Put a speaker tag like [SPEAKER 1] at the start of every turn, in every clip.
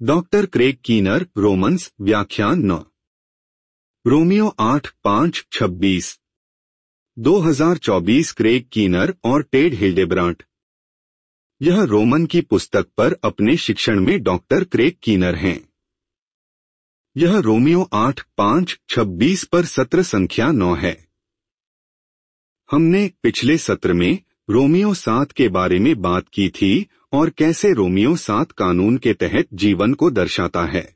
[SPEAKER 1] Doctor Craig keener, Romans, व्याख्यान 9। रोमियो 8:5-26। 2024। Craig Keener और टेड हिल्डेब्रांट। यह रोमन की पुस्तक पर अपने शिक्षण में डॉक्टर क्रेग कीनर हैं। यह रोमियो 8:5-26 पर सत्र संख्या 9 है। हमने पिछले सत्र में रोमियो 7 के बारे में बात की थी और कैसे रोमियो 7 कानून के तहत जीवन को दर्शाता है।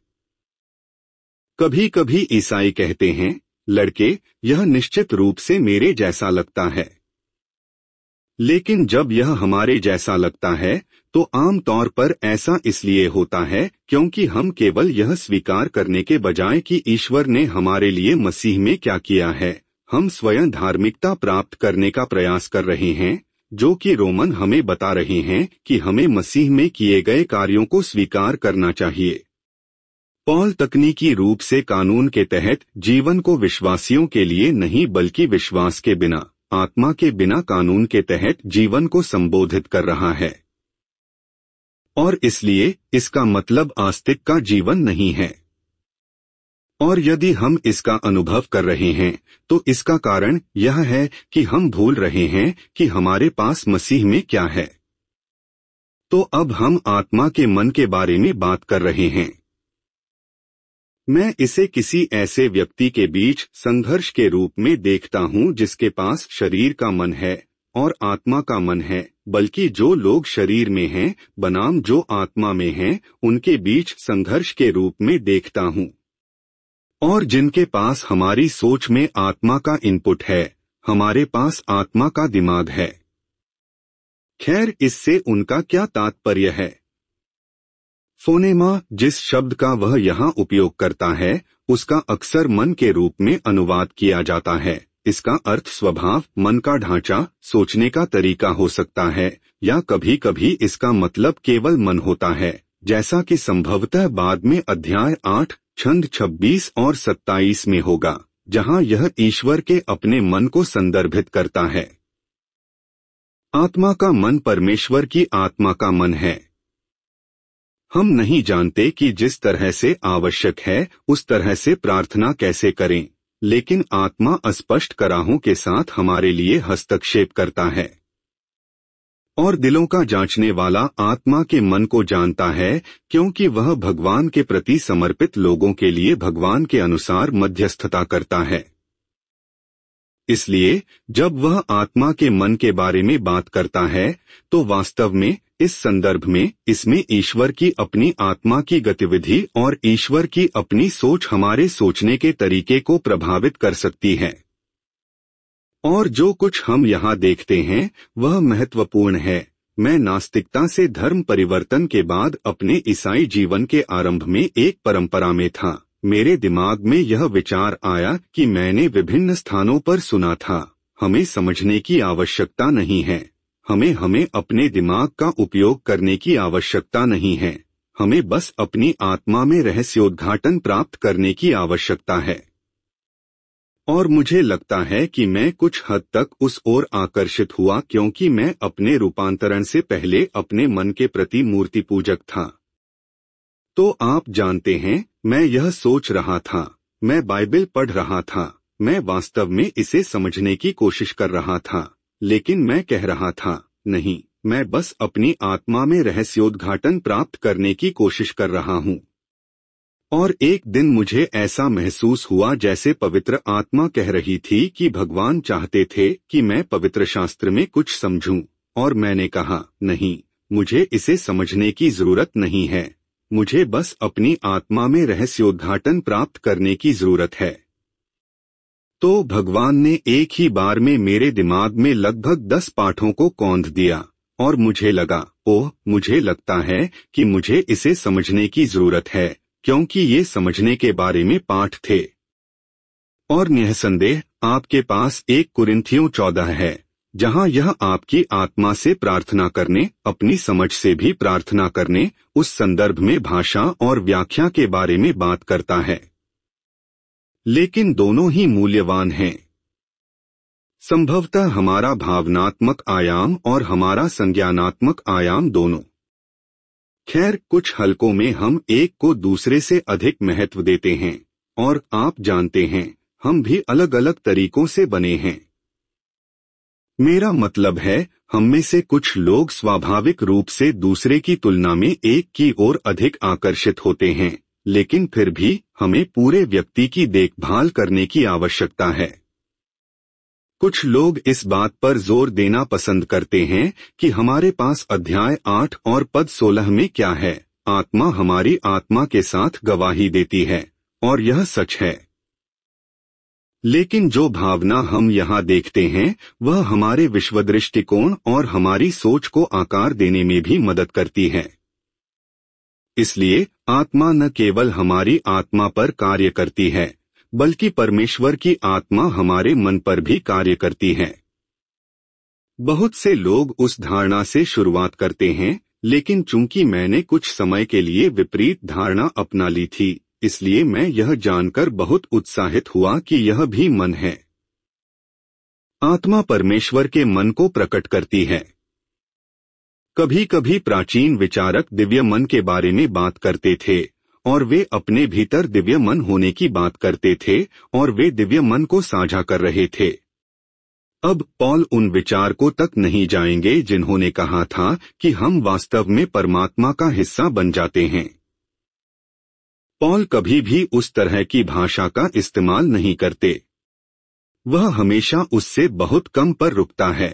[SPEAKER 1] कभी कभी ईसाई कहते हैं, लड़के, यह निश्चित रूप से मेरे जैसा लगता है। लेकिन जब यह हमारे जैसा लगता है तो आम तौर पर ऐसा इसलिए होता है क्योंकि हम केवल यह स्वीकार करने के बजाय कि ईश्वर ने हमारे लिए मसीह में क्या किया है, हम स्वयं धार्मिकता प्राप्त करने का प्रयास कर रहे हैं, जो कि रोमन हमें बता रहे हैं कि हमें मसीह में किए गए कार्यों को स्वीकार करना चाहिए। पॉल तकनीकी रूप से कानून के तहत जीवन को विश्वासियों के लिए नहीं बल्कि विश्वास के बिना, आत्मा के बिना कानून के तहत जीवन को संबोधित कर रहा है। और इसलिए इसका मतलब आस्तिक का जीवन नहीं है। और यदि हम इसका अनुभव कर रहे हैं तो इसका कारण यह है कि हम भूल रहे हैं कि हमारे पास मसीह में क्या है। तो अब हम आत्मा के मन के बारे में बात कर रहे हैं। मैं इसे किसी ऐसे व्यक्ति के बीच संघर्ष के रूप में देखता हूं जिसके पास शरीर का मन है और आत्मा का मन है, बल्कि जो लोग शरीर में हैं बनाम जो आत्मा में हैं उनके बीच संघर्ष के रूप में देखता हूं। और जिनके पास हमारी सोच में आत्मा का इनपुट है, हमारे पास आत्मा का दिमाग है। खैर, इससे उनका क्या तात्पर्य है? फोनेमा, जिस शब्द का वह यहाँ उपयोग करता है, उसका अक्सर मन के रूप में अनुवाद किया जाता है। इसका अर्थ स्वभाव, मन का ढांचा, सोचने का तरीका हो सकता है, या कभी कभी इसका मतलब केवल मन होता है, जैसा कि संभवतः बाद में अध्याय 8 छंद 26 और 27 में होगा, जहां यह ईश्वर के अपने मन को संदर्भित करता है। आत्मा का मन परमेश्वर की आत्मा का मन है। हम नहीं जानते कि जिस तरह से आवश्यक है उस तरह से प्रार्थना कैसे करें, लेकिन आत्मा अस्पष्ट कराहों के साथ हमारे लिए हस्तक्षेप करता है। और दिलों का जांचने वाला आत्मा के मन को जानता है, क्योंकि वह भगवान के प्रति समर्पित लोगों के लिए भगवान के अनुसार मध्यस्थता करता है। इसलिए जब वह आत्मा के मन के बारे में बात करता है तो वास्तव में इस संदर्भ में इसमें ईश्वर की अपनी आत्मा की गतिविधि और ईश्वर की अपनी सोच हमारे सोचने के तरीके को प्रभावित कर सकती है। और जो कुछ हम यहाँ देखते हैं वह महत्वपूर्ण है। मैं नास्तिकता से धर्म परिवर्तन के बाद अपने ईसाई जीवन के आरंभ में एक परंपरा में था। मेरे दिमाग में यह विचार आया कि मैंने विभिन्न स्थानों पर सुना था, हमें समझने की आवश्यकता नहीं है, हमें अपने दिमाग का उपयोग करने की आवश्यकता नहीं है, हमें बस अपनी आत्मा में रहस्योद्घाटन प्राप्त करने की आवश्यकता है। और मुझे लगता है कि मैं कुछ हद तक उस ओर आकर्षित हुआ क्योंकि मैं अपने रूपांतरण से पहले अपने मन के प्रति मूर्ति पूजक था। तो आप जानते हैं, मैं यह सोच रहा था, मैं बाइबल पढ़ रहा था, मैं वास्तव में इसे समझने की कोशिश कर रहा था, लेकिन मैं कह रहा था, नहीं, मैं बस अपनी आत्मा में रहस्योद्घाटन प्राप्त करने की कोशिश कर रहा हूँ। और एक दिन मुझे ऐसा महसूस हुआ जैसे पवित्र आत्मा कह रही थी कि भगवान चाहते थे कि मैं पवित्र शास्त्र में कुछ समझूं, और मैंने कहा, नहीं, मुझे इसे समझने की जरूरत नहीं है, मुझे बस अपनी आत्मा में रहस्योद्घाटन प्राप्त करने की जरूरत है। तो भगवान ने एक ही बार में मेरे दिमाग में लगभग 10 पाठों को कौंध दिया, और मुझे लगा, ओह, मुझे लगता है कि मुझे इसे समझने की जरूरत है, क्योंकि ये समझने के बारे में पाठ थे। और निःसंदेह आपके पास 1 कुरिन्थियों 14 है, जहां यह आपकी आत्मा से प्रार्थना करने, अपनी समझ से भी प्रार्थना करने, उस संदर्भ में भाषा और व्याख्या के बारे में बात करता है। लेकिन दोनों ही मूल्यवान हैं। संभवतः हमारा भावनात्मक आयाम और हमारा संज्ञानात्मक आयाम दोनों। खैर, कुछ हलकों में हम एक को दूसरे से अधिक महत्व देते हैं, और आप जानते हैं, हम भी अलग अलग तरीकों से बने हैं। मेरा मतलब है, हम में से कुछ लोग स्वाभाविक रूप से दूसरे की तुलना में एक की ओर अधिक आकर्षित होते हैं, लेकिन फिर भी हमें पूरे व्यक्ति की देखभाल करने की आवश्यकता है। कुछ लोग इस बात पर जोर देना पसंद करते हैं कि हमारे पास अध्याय 8 और पद 16 में क्या है, आत्मा हमारी आत्मा के साथ गवाही देती है, और यह सच है। लेकिन जो भावना हम यहाँ देखते हैं, वह हमारे विश्वदृष्टिकोण और हमारी सोच को आकार देने में भी मदद करती है। इसलिए आत्मा न केवल हमारी आत्मा पर कार्य करती है, बल्कि परमेश्वर की आत्मा हमारे मन पर भी कार्य करती है। बहुत से लोग उस धारणा से शुरुआत करते हैं, लेकिन चूंकि मैंने कुछ समय के लिए विपरीत धारणा अपना ली थी, इसलिए मैं यह जानकर बहुत उत्साहित हुआ कि यह भी मन है। आत्मा परमेश्वर के मन को प्रकट करती है। कभी कभी प्राचीन विचारक दिव्य मन के बारे में बात करते थे, और वे अपने भीतर दिव्य मन होने की बात करते थे, और वे दिव्य मन को साझा कर रहे थे। अब पॉल उन विचारकों तक नहीं जाएंगे जिन्होंने कहा था कि हम वास्तव में परमात्मा का हिस्सा बन जाते हैं। पॉल कभी भी उस तरह की भाषा का इस्तेमाल नहीं करते। वह हमेशा उससे बहुत कम पर रुकता है।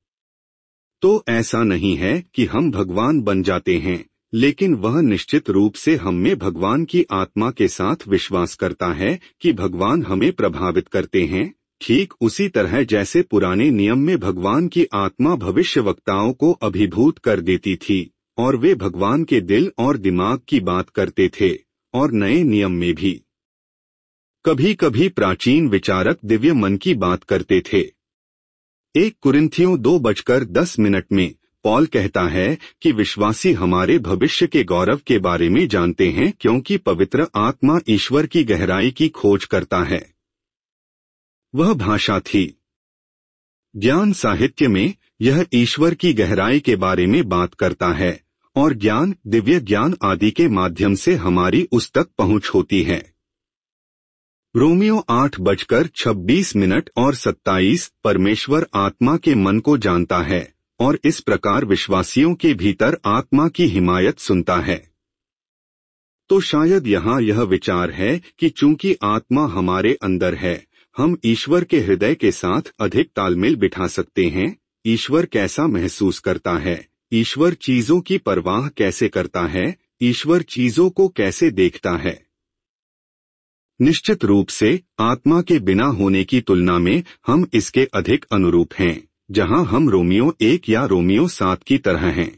[SPEAKER 1] तो ऐसा नहीं है कि हम भगवान बन जाते हैं, लेकिन वह निश्चित रूप से हम में भगवान की आत्मा के साथ विश्वास करता है कि भगवान हमें प्रभावित करते हैं, ठीक उसी तरह जैसे पुराने नियम में भगवान की आत्मा भविष्यवक्ताओं को अभिभूत कर देती थी, और वे भगवान के दिल और दिमाग की बात करते थे, और नए नियम में भी कभी कभी प्राचीन विचारक दिव्य मन की बात करते थे। 1 कुरिन्थियों 2:10 में पॉल कहता है कि विश्वासी हमारे भविष्य के गौरव के बारे में जानते हैं, क्योंकि पवित्र आत्मा ईश्वर की गहराई की खोज करता है। वह भाषा थी। ज्ञान साहित्य में यह ईश्वर की गहराई के बारे में बात करता है, और ज्ञान, दिव्य ज्ञान आदि के माध्यम से हमारी उस तक पहुंच होती है। रोमियो 8:26 और 27 परमेश्वर आत्मा के मन को जानता है, और इस प्रकार विश्वासियों के भीतर आत्मा की हिमायत सुनता है। तो शायद यहाँ यह विचार है कि चूंकि आत्मा हमारे अंदर है, हम ईश्वर के हृदय के साथ अधिक तालमेल बिठा सकते हैं। ईश्वर कैसा महसूस करता है, ईश्वर चीजों की परवाह कैसे करता है, ईश्वर चीजों को कैसे देखता है। निश्चित रूप से आत्मा के बिना होने की तुलना में हम इसके अधिक अनुरूप हैं, जहां हम रोमियो 1 या रोमियो 7 की तरह हैं।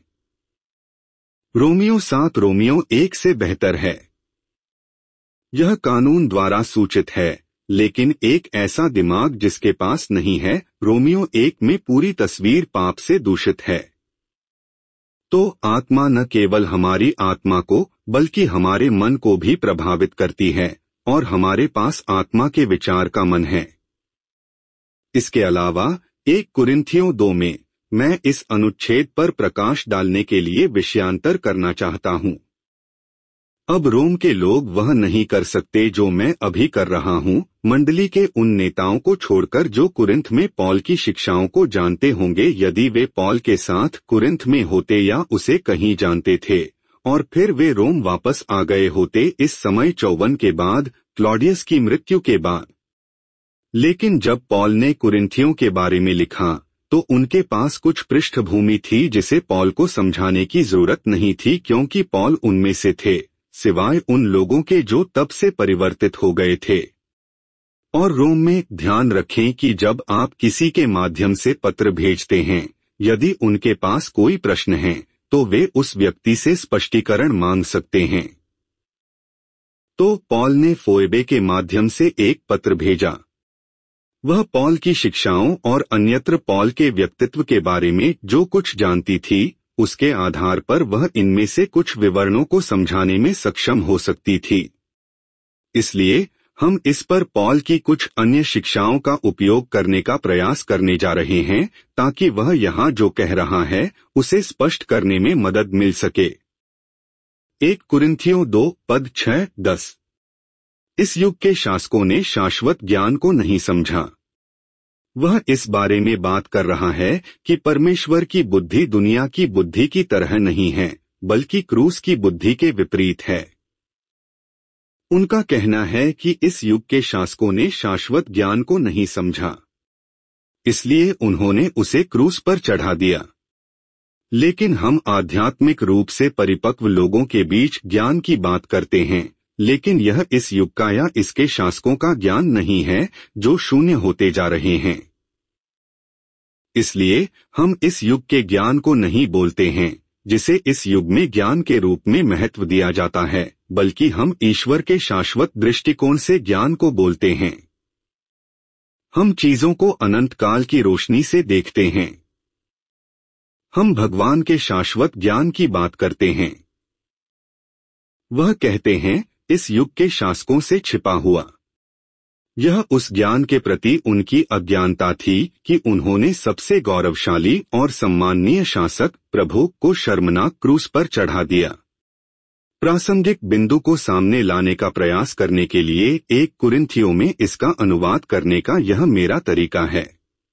[SPEAKER 1] रोमियो 7 रोमियो 1 से बेहतर है। यह कानून द्वारा सूचित है, लेकिन एक ऐसा दिमाग जिसके पास नहीं है। रोमियो 1 में पूरी तस्वीर पाप से दूषित है। तो आत्मा न केवल हमारी आत्मा को, बल्कि हमारे मन को भी प्रभावित करती है, और हमारे पास आत्मा के विचार का मन है। इसके अलावा 1 कुरिन्थियों 2 में मैं इस अनुच्छेद पर प्रकाश डालने के लिए विषयांतर करना चाहता हूं। अब रोम के लोग वह नहीं कर सकते जो मैं अभी कर रहा हूं, मंडली के उन नेताओं को छोड़कर जो कुरिन्थ में पॉल की शिक्षाओं को जानते होंगे। यदि वे पॉल के साथ कुरिन्थ में होते या उसे कहीं जानते थे, और फिर वे रोम वापस आ गए होते इस समय 54 के बाद, क्लॉडियस की मृत्यु के बाद। लेकिन जब पॉल ने कुरिन्थियों के बारे में लिखा, तो उनके पास कुछ पृष्ठभूमि थी जिसे पॉल को समझाने की जरूरत नहीं थी, क्योंकि पॉल उनमें से थे, सिवाय उन लोगों के जो तब से परिवर्तित हो गए थे। और रोम में ध्यान रखें कि जब आप किसी के माध्यम से पत्र भेजते हैं, यदि उनके पास कोई प्रश्न है, तो वे उस व्यक्ति से स्पष्टीकरण मांग सकते हैं। तो पॉल ने फोएबे के माध्यम से एक पत्र भेजा। वह पॉल की शिक्षाओं और अन्यत्र पॉल के व्यक्तित्व के बारे में जो कुछ जानती थी, उसके आधार पर वह इनमें से कुछ विवरणों को समझाने में सक्षम हो सकती थी। इसलिए हम इस पर पॉल की कुछ अन्य शिक्षाओं का उपयोग करने का प्रयास करने जा रहे हैं, ताकि वह यहाँ जो कह रहा है उसे स्पष्ट करने में मदद मिल सके। 1 कुरिन्थियों 2:6-10। इस युग के शासकों ने शाश्वत ज्ञान को नहीं समझा। वह इस बारे में बात कर रहा है कि परमेश्वर की बुद्धि दुनिया की बुद्धि की तरह नहीं है, बल्कि क्रूस की बुद्धि के विपरीत है। उनका कहना है कि इस युग के शासकों ने शाश्वत ज्ञान को नहीं समझा, इसलिए उन्होंने उसे क्रूस पर चढ़ा दिया। लेकिन हम आध्यात्मिक रूप से परिपक्व लोगों के बीच ज्ञान की बात करते हैं, लेकिन यह इस युग का या इसके शासकों का ज्ञान नहीं है जो शून्य होते जा रहे हैं। इसलिए हम इस युग के ज्ञान को नहीं बोलते हैं जिसे इस युग में ज्ञान के रूप में महत्व दिया जाता है, बल्कि हम ईश्वर के शाश्वत दृष्टिकोण से ज्ञान को बोलते हैं। हम चीजों को अनंत काल की रोशनी से देखते हैं। हम भगवान के शाश्वत ज्ञान की बात करते हैं। वह कहते हैं इस युग के शासकों से छिपा हुआ। यह उस ज्ञान के प्रति उनकी अज्ञानता थी कि उन्होंने सबसे गौरवशाली और सम्माननीय शासक प्रभु को शर्मनाक क्रूस पर चढ़ा दिया। प्रासंगिक बिंदु को सामने लाने का प्रयास करने के लिए 1 कुरिन्थियों में इसका अनुवाद करने का यह मेरा तरीका है।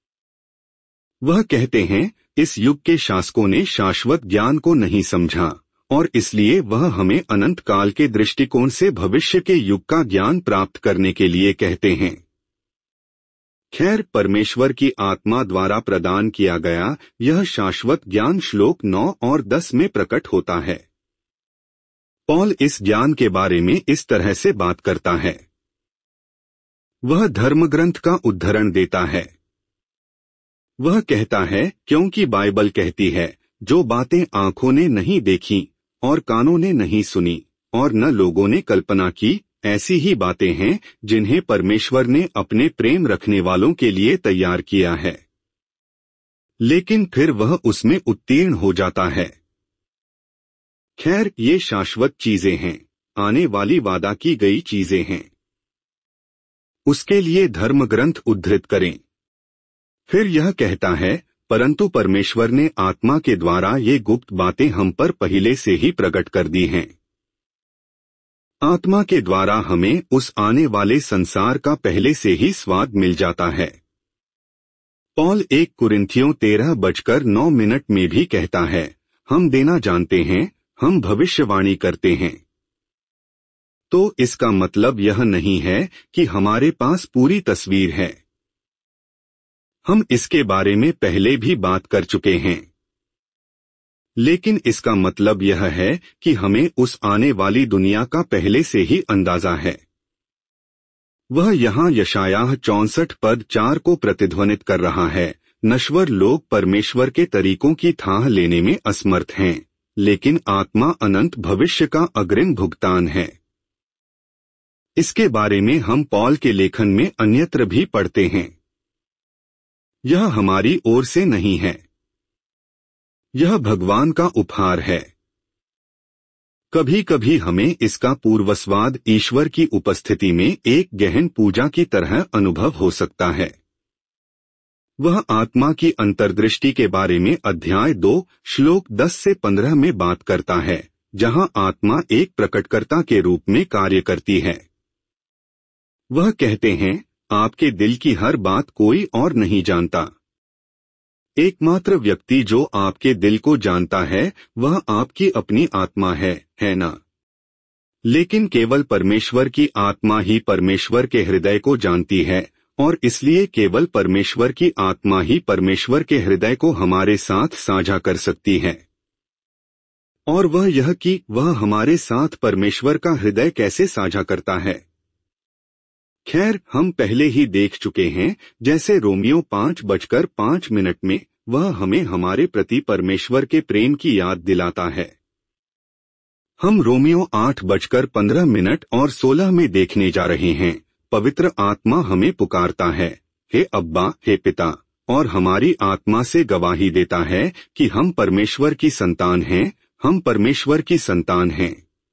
[SPEAKER 1] वह कहते हैं इस युग के शासकों ने शाश्वत ज्ञान को नहीं समझा और इसलिए वह हमें अनंत काल के दृष्टिकोण से भविष्य के युग का ज्ञान प्राप्त करने के लिए कहते हैं। खैर, परमेश्वर की आत्मा द्वारा प्रदान किया गया यह शाश्वत ज्ञान श्लोक 9 और 10 में प्रकट होता है। पौल इस ज्ञान के बारे में इस तरह से बात करता है। वह धर्मग्रंथ का उद्धरण देता है। वह कहता है क्योंकि बाइबल कहती है जो बातें आंखों ने नहीं देखी और कानों ने नहीं सुनी और न लोगों ने कल्पना की, ऐसी ही बातें हैं जिन्हें परमेश्वर ने अपने प्रेम रखने वालों के लिए तैयार किया है। लेकिन फिर वह उसमें उत्तीर्ण हो जाता है। खैर, ये शाश्वत चीजें हैं, आने वाली वादा की गई चीजें हैं। उसके लिए धर्मग्रंथ उद्धृत करें। फिर यह कहता है परंतु परमेश्वर ने आत्मा के द्वारा ये गुप्त बातें हम पर पहले से ही प्रकट कर दी हैं। आत्मा के द्वारा हमें उस आने वाले संसार का पहले से ही स्वाद मिल जाता है। पौल 1 कुरिन्थियों 13:9 में भी कहता है हम देना जानते हैं, हम भविष्यवाणी करते हैं। तो इसका मतलब यह नहीं है कि हमारे पास पूरी तस्वीर है। हम इसके बारे में पहले भी बात कर चुके हैं। लेकिन इसका मतलब यह है कि हमें उस आने वाली दुनिया का पहले से ही अंदाजा है। वह यहाँ यशायाह 64:4 को प्रतिध्वनित कर रहा है, नश्वर लोग परमेश्वर के तरीकों की थाह लेने में असमर्थ हैं, लेकिन आत्मा अनंत भविष्य का अग्रिम भुगतान है। इसके बारे में हम पौल के लेखन में अन्यत्र भी पढ़ते हैं। यह हमारी ओर से नहीं है, यह भगवान का उपहार है। कभी कभी हमें इसका पूर्वस्वाद ईश्वर की उपस्थिति में एक गहन पूजा की तरह अनुभव हो सकता है। वह आत्मा की अंतर्दृष्टि के बारे में अध्याय 2 श्लोक 10 से 15 में बात करता है, जहां आत्मा एक प्रकटकर्ता के रूप में कार्य करती है। वह कहते हैं आपके दिल की हर बात कोई और नहीं जानता। एकमात्र व्यक्ति जो आपके दिल को जानता है वह आपकी अपनी आत्मा है ना? लेकिन केवल परमेश्वर की आत्मा ही परमेश्वर के हृदय को जानती है और इसलिए केवल परमेश्वर की आत्मा ही परमेश्वर के हृदय को हमारे साथ साझा कर सकती है। और वह यह कि वह हमारे साथ परमेश्वर का हृदय कैसे साझा करता है। खैर, हम पहले ही देख चुके हैं, जैसे रोमियो 5:05 में वह हमें हमारे प्रति परमेश्वर के प्रेम की याद दिलाता है। हम रोमियो 8:15 और 16 में देखने जा रहे हैं, पवित्र आत्मा हमें पुकारता है, हे अब्बा, हे पिता, और हमारी आत्मा से गवाही देता है कि हम परमेश्वर की संतान हैं, हम परमेश्वर की संतान हैं।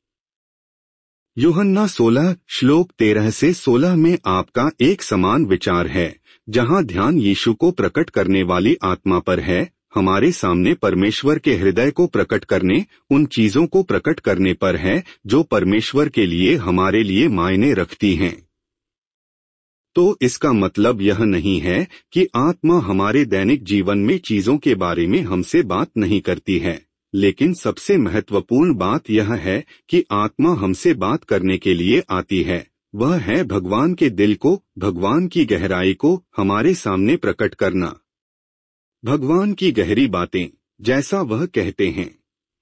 [SPEAKER 1] यूहन्ना 16 श्लोक 13 से 16 में आपका एक समान विचार है, जहां ध्यान यीशु को प्रकट करने वाली आत्मा पर है, हमारे सामने परमेश्वर के हृदय को प्रकट करने, उन चीजों को प्रकट करने पर है जो परमेश्वर के लिए हमारे लिए मायने रखती हैं। तो इसका मतलब यह नहीं है कि आत्मा हमारे दैनिक जीवन में चीजों के बारे में हमसे बात नहीं करती है, लेकिन सबसे महत्वपूर्ण बात यह है कि आत्मा हमसे बात करने के लिए आती है। वह है भगवान के दिल को, भगवान की गहराई को हमारे सामने प्रकट करना, भगवान की गहरी बातें, जैसा वह कहते हैं।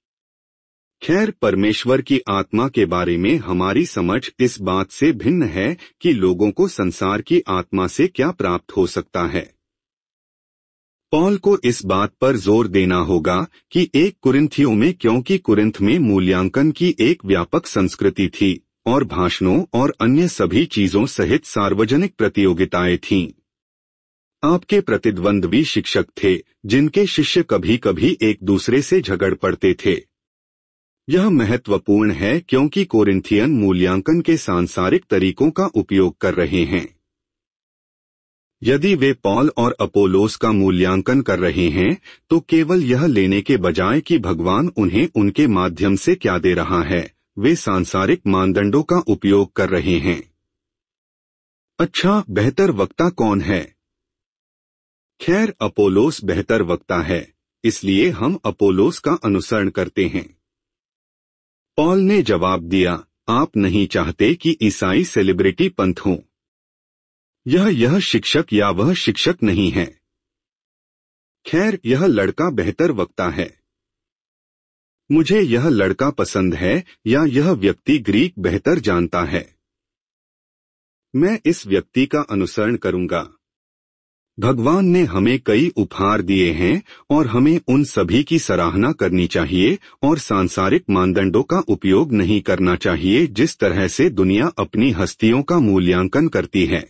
[SPEAKER 1] खैर, परमेश्वर की आत्मा के बारे में हमारी समझ इस बात से भिन्न है कि लोगों को संसार की आत्मा से क्या प्राप्त हो सकता है। पौल को इस बात पर जोर देना होगा कि 1 कुरिन्थियों में, क्योंकि कुरिन्थ में मूल्यांकन की एक व्यापक संस्कृति थी और भाषणों और अन्य सभी चीजों सहित सार्वजनिक प्रतियोगिताएं थीं। आपके प्रतिद्वंद्वी शिक्षक थे जिनके शिष्य कभी कभी एक दूसरे से झगड़ पड़ते थे। यह महत्वपूर्ण है क्योंकि कोरिन्थियन मूल्यांकन के सांसारिक तरीकों का उपयोग कर रहे हैं। यदि वे पौल और अपोलोस का मूल्यांकन कर रहे हैं तो केवल यह लेने के बजाय कि भगवान उन्हें उनके माध्यम से क्या दे रहा है, वे सांसारिक मानदंडों का उपयोग कर रहे हैं। अच्छा, बेहतर वक्ता कौन है? खैर, अपोलोस बेहतर वक्ता है, इसलिए हम अपोलोस का अनुसरण करते हैं। पौल ने जवाब दिया, आप नहीं चाहते कि ईसाई सेलिब्रिटी पंथ हों। यह शिक्षक या वह शिक्षक नहीं है। खैर, यह लड़का बेहतर वक्ता है। मुझे यह लड़का पसंद है या यह व्यक्ति ग्रीक बेहतर जानता है। मैं इस व्यक्ति का अनुसरण करूंगा। भगवान ने हमें कई उपहार दिए हैं और हमें उन सभी की सराहना करनी चाहिए और सांसारिक मानदंडों का उपयोग नहीं करना चाहिए जिस तरह से दुनिया अपनी हस्तियों का मूल्यांकन करती है।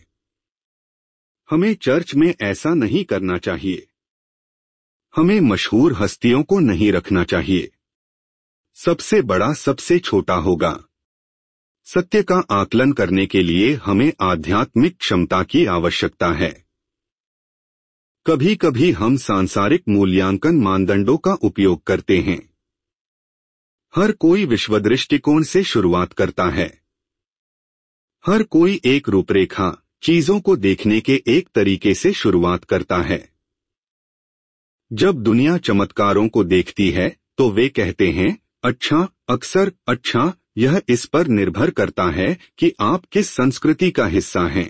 [SPEAKER 1] हमें चर्च में ऐसा नहीं करना चाहिए। हमें मशहूर हस्तियों को नहीं रखना चाहिए। सबसे बड़ा सबसे छोटा होगा। सत्य का आकलन करने के लिए हमें आध्यात्मिक क्षमता की आवश्यकता है। कभी कभी हम सांसारिक मूल्यांकन मानदंडों का उपयोग करते हैं। हर कोई विश्व दृष्टिकोण से शुरुआत करता है। हर कोई एक रूपरेखा, चीजों को देखने के एक तरीके से शुरुआत करता है। जब दुनिया चमत्कारों को देखती है तो वे कहते हैं, अच्छा, अक्सर अच्छा, यह इस पर निर्भर करता है कि आप किस संस्कृति का हिस्सा हैं।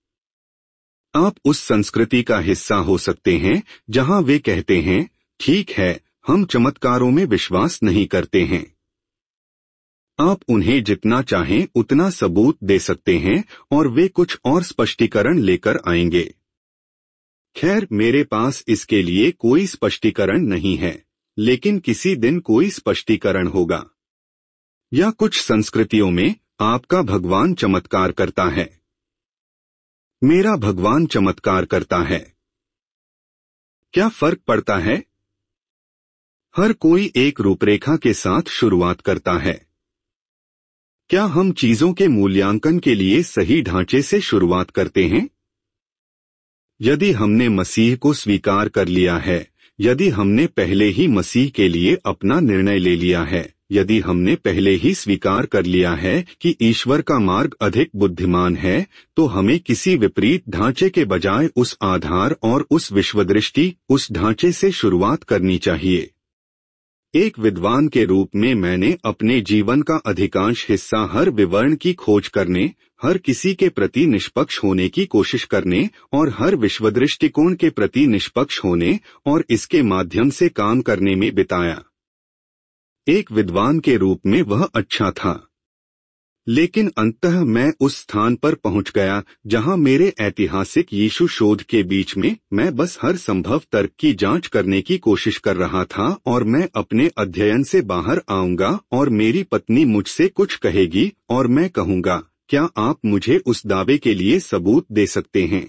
[SPEAKER 1] आप उस संस्कृति का हिस्सा हो सकते हैं जहां वे कहते हैं, ठीक है, हम चमत्कारों में विश्वास नहीं करते हैं। आप उन्हें जितना चाहें उतना सबूत दे सकते हैं और वे कुछ और स्पष्टीकरण लेकर आएंगे। खैर, मेरे पास इसके लिए कोई स्पष्टीकरण नहीं है, लेकिन किसी दिन कोई स्पष्टीकरण होगा। या कुछ संस्कृतियों में आपका भगवान चमत्कार करता है। मेरा भगवान चमत्कार करता है। क्या फर्क पड़ता है? हर कोई एक रूपरेखा के साथ शुरुआत करता है। क्या हम चीजों के मूल्यांकन के लिए सही ढांचे से शुरुआत करते हैं? यदि हमने मसीह को स्वीकार कर लिया है, यदि हमने पहले ही मसीह के लिए अपना निर्णय ले लिया है, यदि हमने पहले ही स्वीकार कर लिया है कि ईश्वर का मार्ग अधिक बुद्धिमान है, तो हमें किसी विपरीत ढांचे के बजाय उस आधार और उस विश्वदृष्टि, उस ढांचे से शुरुआत करनी चाहिए। एक विद्वान के रूप में मैंने अपने जीवन का अधिकांश हिस्सा हर विवरण की खोज करने, हर किसी के प्रति निष्पक्ष होने की कोशिश करने और हर विश्वदृष्टिकोण के प्रति निष्पक्ष होने और इसके माध्यम से काम करने में बिताया। एक विद्वान के रूप में वह अच्छा था, लेकिन अंततः मैं उस स्थान पर पहुंच गया जहां मेरे ऐतिहासिक यीशु शोध के बीच में मैं बस हर संभव तर्क की जांच करने की कोशिश कर रहा था और मैं अपने अध्ययन से बाहर आऊंगा और मेरी पत्नी मुझसे कुछ कहेगी और मैं कहूंगा, क्या आप मुझे उस दावे के लिए सबूत दे सकते हैं?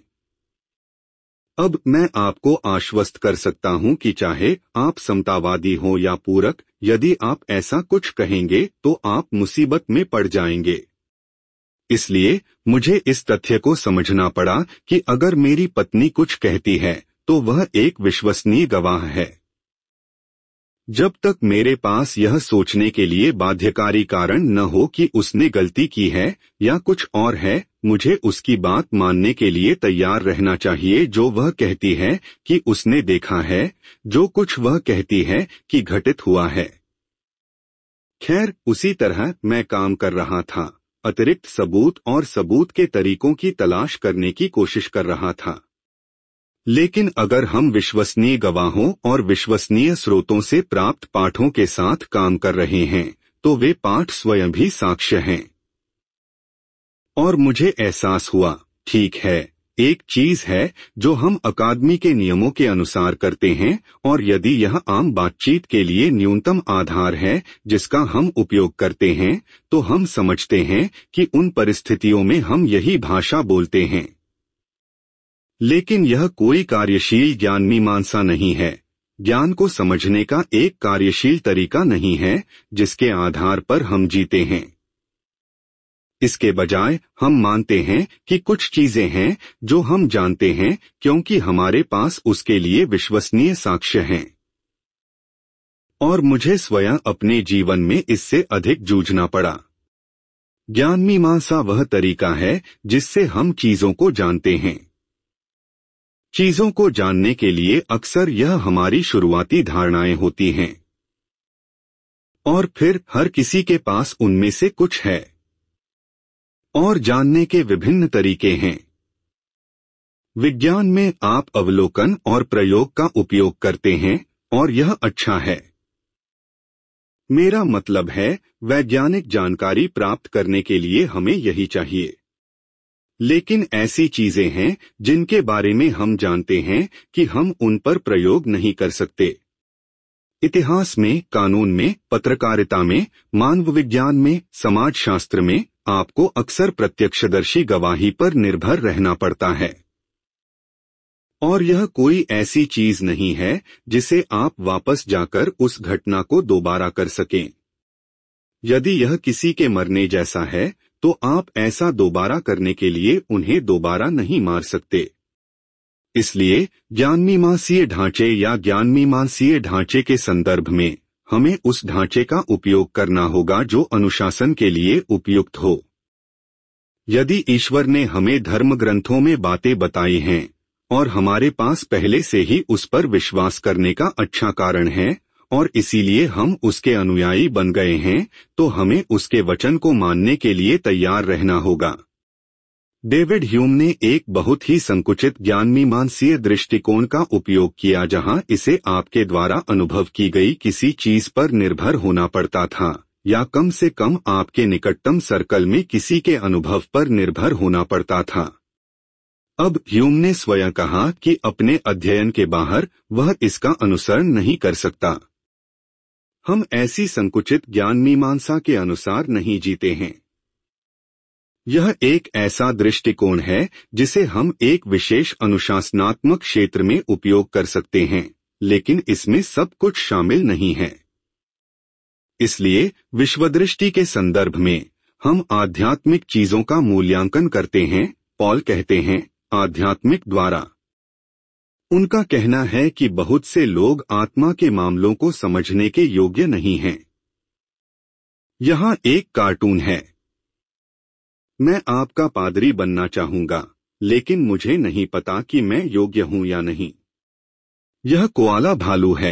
[SPEAKER 1] अब मैं आपको आश्वस्त कर सकता हूं कि चाहे आप समतावादी हो या पूरक, यदि आप ऐसा कुछ कहेंगे तो आप मुसीबत में पड़ जाएंगे। इसलिए मुझे इस तथ्य को समझना पड़ा कि अगर मेरी पत्नी कुछ कहती है तो वह एक विश्वसनीय गवाह है। जब तक मेरे पास यह सोचने के लिए बाध्यकारी कारण न हो कि उसने गलती की है या कुछ और है, मुझे उसकी बात मानने के लिए तैयार रहना चाहिए जो वह कहती है कि उसने देखा है, जो कुछ वह कहती है कि घटित हुआ है। खैर, उसी तरह मैं काम कर रहा था, अतिरिक्त सबूत और सबूत के तरीकों की तलाश करने की कोशिश कर रहा था। लेकिन अगर हम विश्वसनीय गवाहों और विश्वसनीय स्रोतों से प्राप्त पाठों के साथ काम कर रहे हैं, तो वे पाठ स्वयं भी साक्ष्य हैं। और मुझे एहसास हुआ, ठीक है, एक चीज है जो हम अकादमी के नियमों के अनुसार करते हैं, और यदि यह आम बातचीत के लिए न्यूनतम आधार है जिसका हम उपयोग करते हैं, तो हम समझते हैं कि उन परिस्थितियों में हम यही भाषा बोलते हैं। लेकिन यह कोई कार्यशील ज्ञान मीमांसा नहीं है, ज्ञान को समझने का एक कार्यशील तरीका नहीं है जिसके आधार पर हम जीते हैं। इसके बजाय हम मानते हैं कि कुछ चीजें हैं जो हम जानते हैं क्योंकि हमारे पास उसके लिए विश्वसनीय साक्ष्य हैं। और मुझे स्वयं अपने जीवन में इससे अधिक जूझना पड़ा। ज्ञान मीमांसा वह तरीका है जिससे हम चीजों को जानते हैं। चीजों को जानने के लिए अक्सर यह हमारी शुरुआती धारणाएं होती हैं, और फिर हर किसी के पास उनमें से कुछ है। और जानने के विभिन्न तरीके हैं। विज्ञान में आप अवलोकन और प्रयोग का उपयोग करते हैं, और यह अच्छा है। मेरा मतलब है, वैज्ञानिक जानकारी प्राप्त करने के लिए हमें यही चाहिए। लेकिन ऐसी चीजें हैं जिनके बारे में हम जानते हैं कि हम उन पर प्रयोग नहीं कर सकते। इतिहास में, कानून में, पत्रकारिता में, मानव विज्ञान में, समाजशास्त्र में आपको अक्सर प्रत्यक्षदर्शी गवाही पर निर्भर रहना पड़ता है। और यह कोई ऐसी चीज नहीं है जिसे आप वापस जाकर उस घटना को दोबारा कर सकें। यदि यह किसी के मरने जैसा है, तो आप ऐसा दोबारा करने के लिए उन्हें दोबारा नहीं मार सकते। इसलिए ज्ञानमीमांसीय ढांचे या ज्ञानमीमांसीय ढांचे के संदर्भ में हमें उस ढांचे का उपयोग करना होगा जो अनुशासन के लिए उपयुक्त हो। यदि ईश्वर ने हमें धर्म ग्रंथों में बातें बताई हैं और हमारे पास पहले से ही उस पर विश्वास करने का अच्छा कारण है और इसीलिए हम उसके अनुयायी बन गए हैं, तो हमें उसके वचन को मानने के लिए तैयार रहना होगा। डेविड ह्यूम ने एक बहुत ही संकुचित ज्ञानमीमांसीय दृष्टिकोण का उपयोग किया जहां इसे आपके द्वारा अनुभव की गई किसी चीज पर निर्भर होना पड़ता था, या कम से कम आपके निकटतम सर्कल में किसी के अनुभव पर निर्भर होना पड़ता था। अब ह्यूम ने स्वयं कहा कि अपने अध्ययन के बाहर वह इसका अनुसरण नहीं कर सकता। हम ऐसी संकुचित ज्ञान मीमांसा के अनुसार नहीं जीते हैं। यह एक ऐसा दृष्टिकोण है जिसे हम एक विशेष अनुशासनात्मक क्षेत्र में उपयोग कर सकते हैं, लेकिन इसमें सब कुछ शामिल नहीं है। इसलिए विश्वदृष्टि के संदर्भ में हम आध्यात्मिक चीजों का मूल्यांकन करते हैं। पॉल कहते हैं, आध्यात्मिक द्वारा। उनका कहना है कि बहुत से लोग आत्मा के मामलों को समझने के योग्य नहीं हैं। यहाँ एक कार्टून है। मैं आपका पादरी बनना चाहूंगा, लेकिन मुझे नहीं पता कि मैं योग्य हूं या नहीं। यह कोआला भालू है।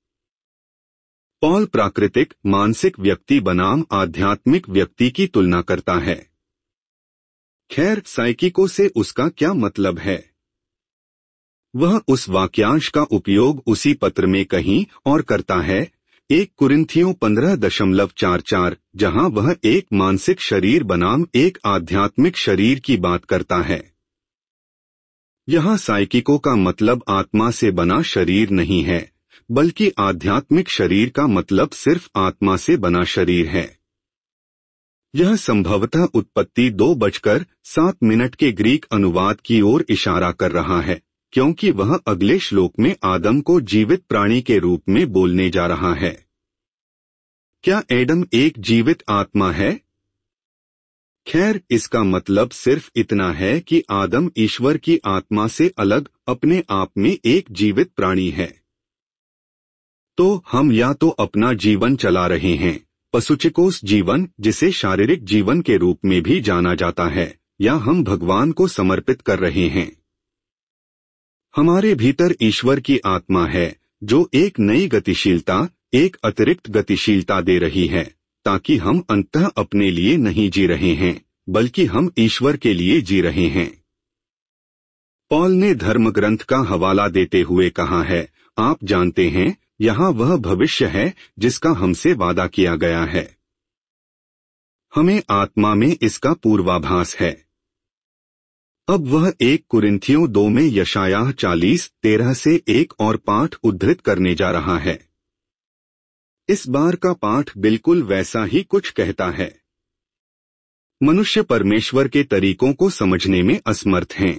[SPEAKER 1] पॉल प्राकृतिक मानसिक व्यक्ति बनाम आध्यात्मिक व्यक्ति की तुलना करता है। खैर, साइकिको से उसका क्या मतलब है? वह उस वाक्यांश का उपयोग उसी पत्र में कहीं और करता है, 1 कुरिन्थियों 15:44, जहां वह एक मानसिक शरीर बनाम एक आध्यात्मिक शरीर की बात करता है। यहाँ साइकिको का मतलब आत्मा से बना शरीर नहीं है, बल्कि आध्यात्मिक शरीर का मतलब सिर्फ आत्मा से बना शरीर है। यह संभवतः उत्पत्ति 2:07 के ग्रीक अनुवाद की ओर इशारा कर रहा है, क्योंकि वह अगले श्लोक में आदम को जीवित प्राणी के रूप में बोलने जा रहा है। क्या एडम एक जीवित आत्मा है? खैर, इसका मतलब सिर्फ इतना है कि आदम ईश्वर की आत्मा से अलग अपने आप में एक जीवित प्राणी है। तो हम या तो अपना जीवन चला रहे हैं, पशुचिकोस जीवन जिसे शारीरिक जीवन के रूप में भी जाना जाता है, या हम भगवान को समर्पित कर रहे हैं। हमारे भीतर ईश्वर की आत्मा है जो एक नई गतिशीलता, एक अतिरिक्त गतिशीलता दे रही है, ताकि हम अंततः अपने लिए नहीं जी रहे हैं, बल्कि हम ईश्वर के लिए जी रहे हैं। पॉल ने धर्म ग्रंथ का हवाला देते हुए कहा है, आप जानते हैं, यहाँ वह भविष्य है जिसका हमसे वादा किया गया है। हमें आत्मा में इसका पूर्वाभास है। अब वह 1 कुरिन्थियों 2 में यशायाह 40:13 से एक और पाठ उद्धृत करने जा रहा है। इस बार का पाठ बिल्कुल वैसा ही कुछ कहता है। मनुष्य परमेश्वर के तरीकों को समझने में असमर्थ हैं,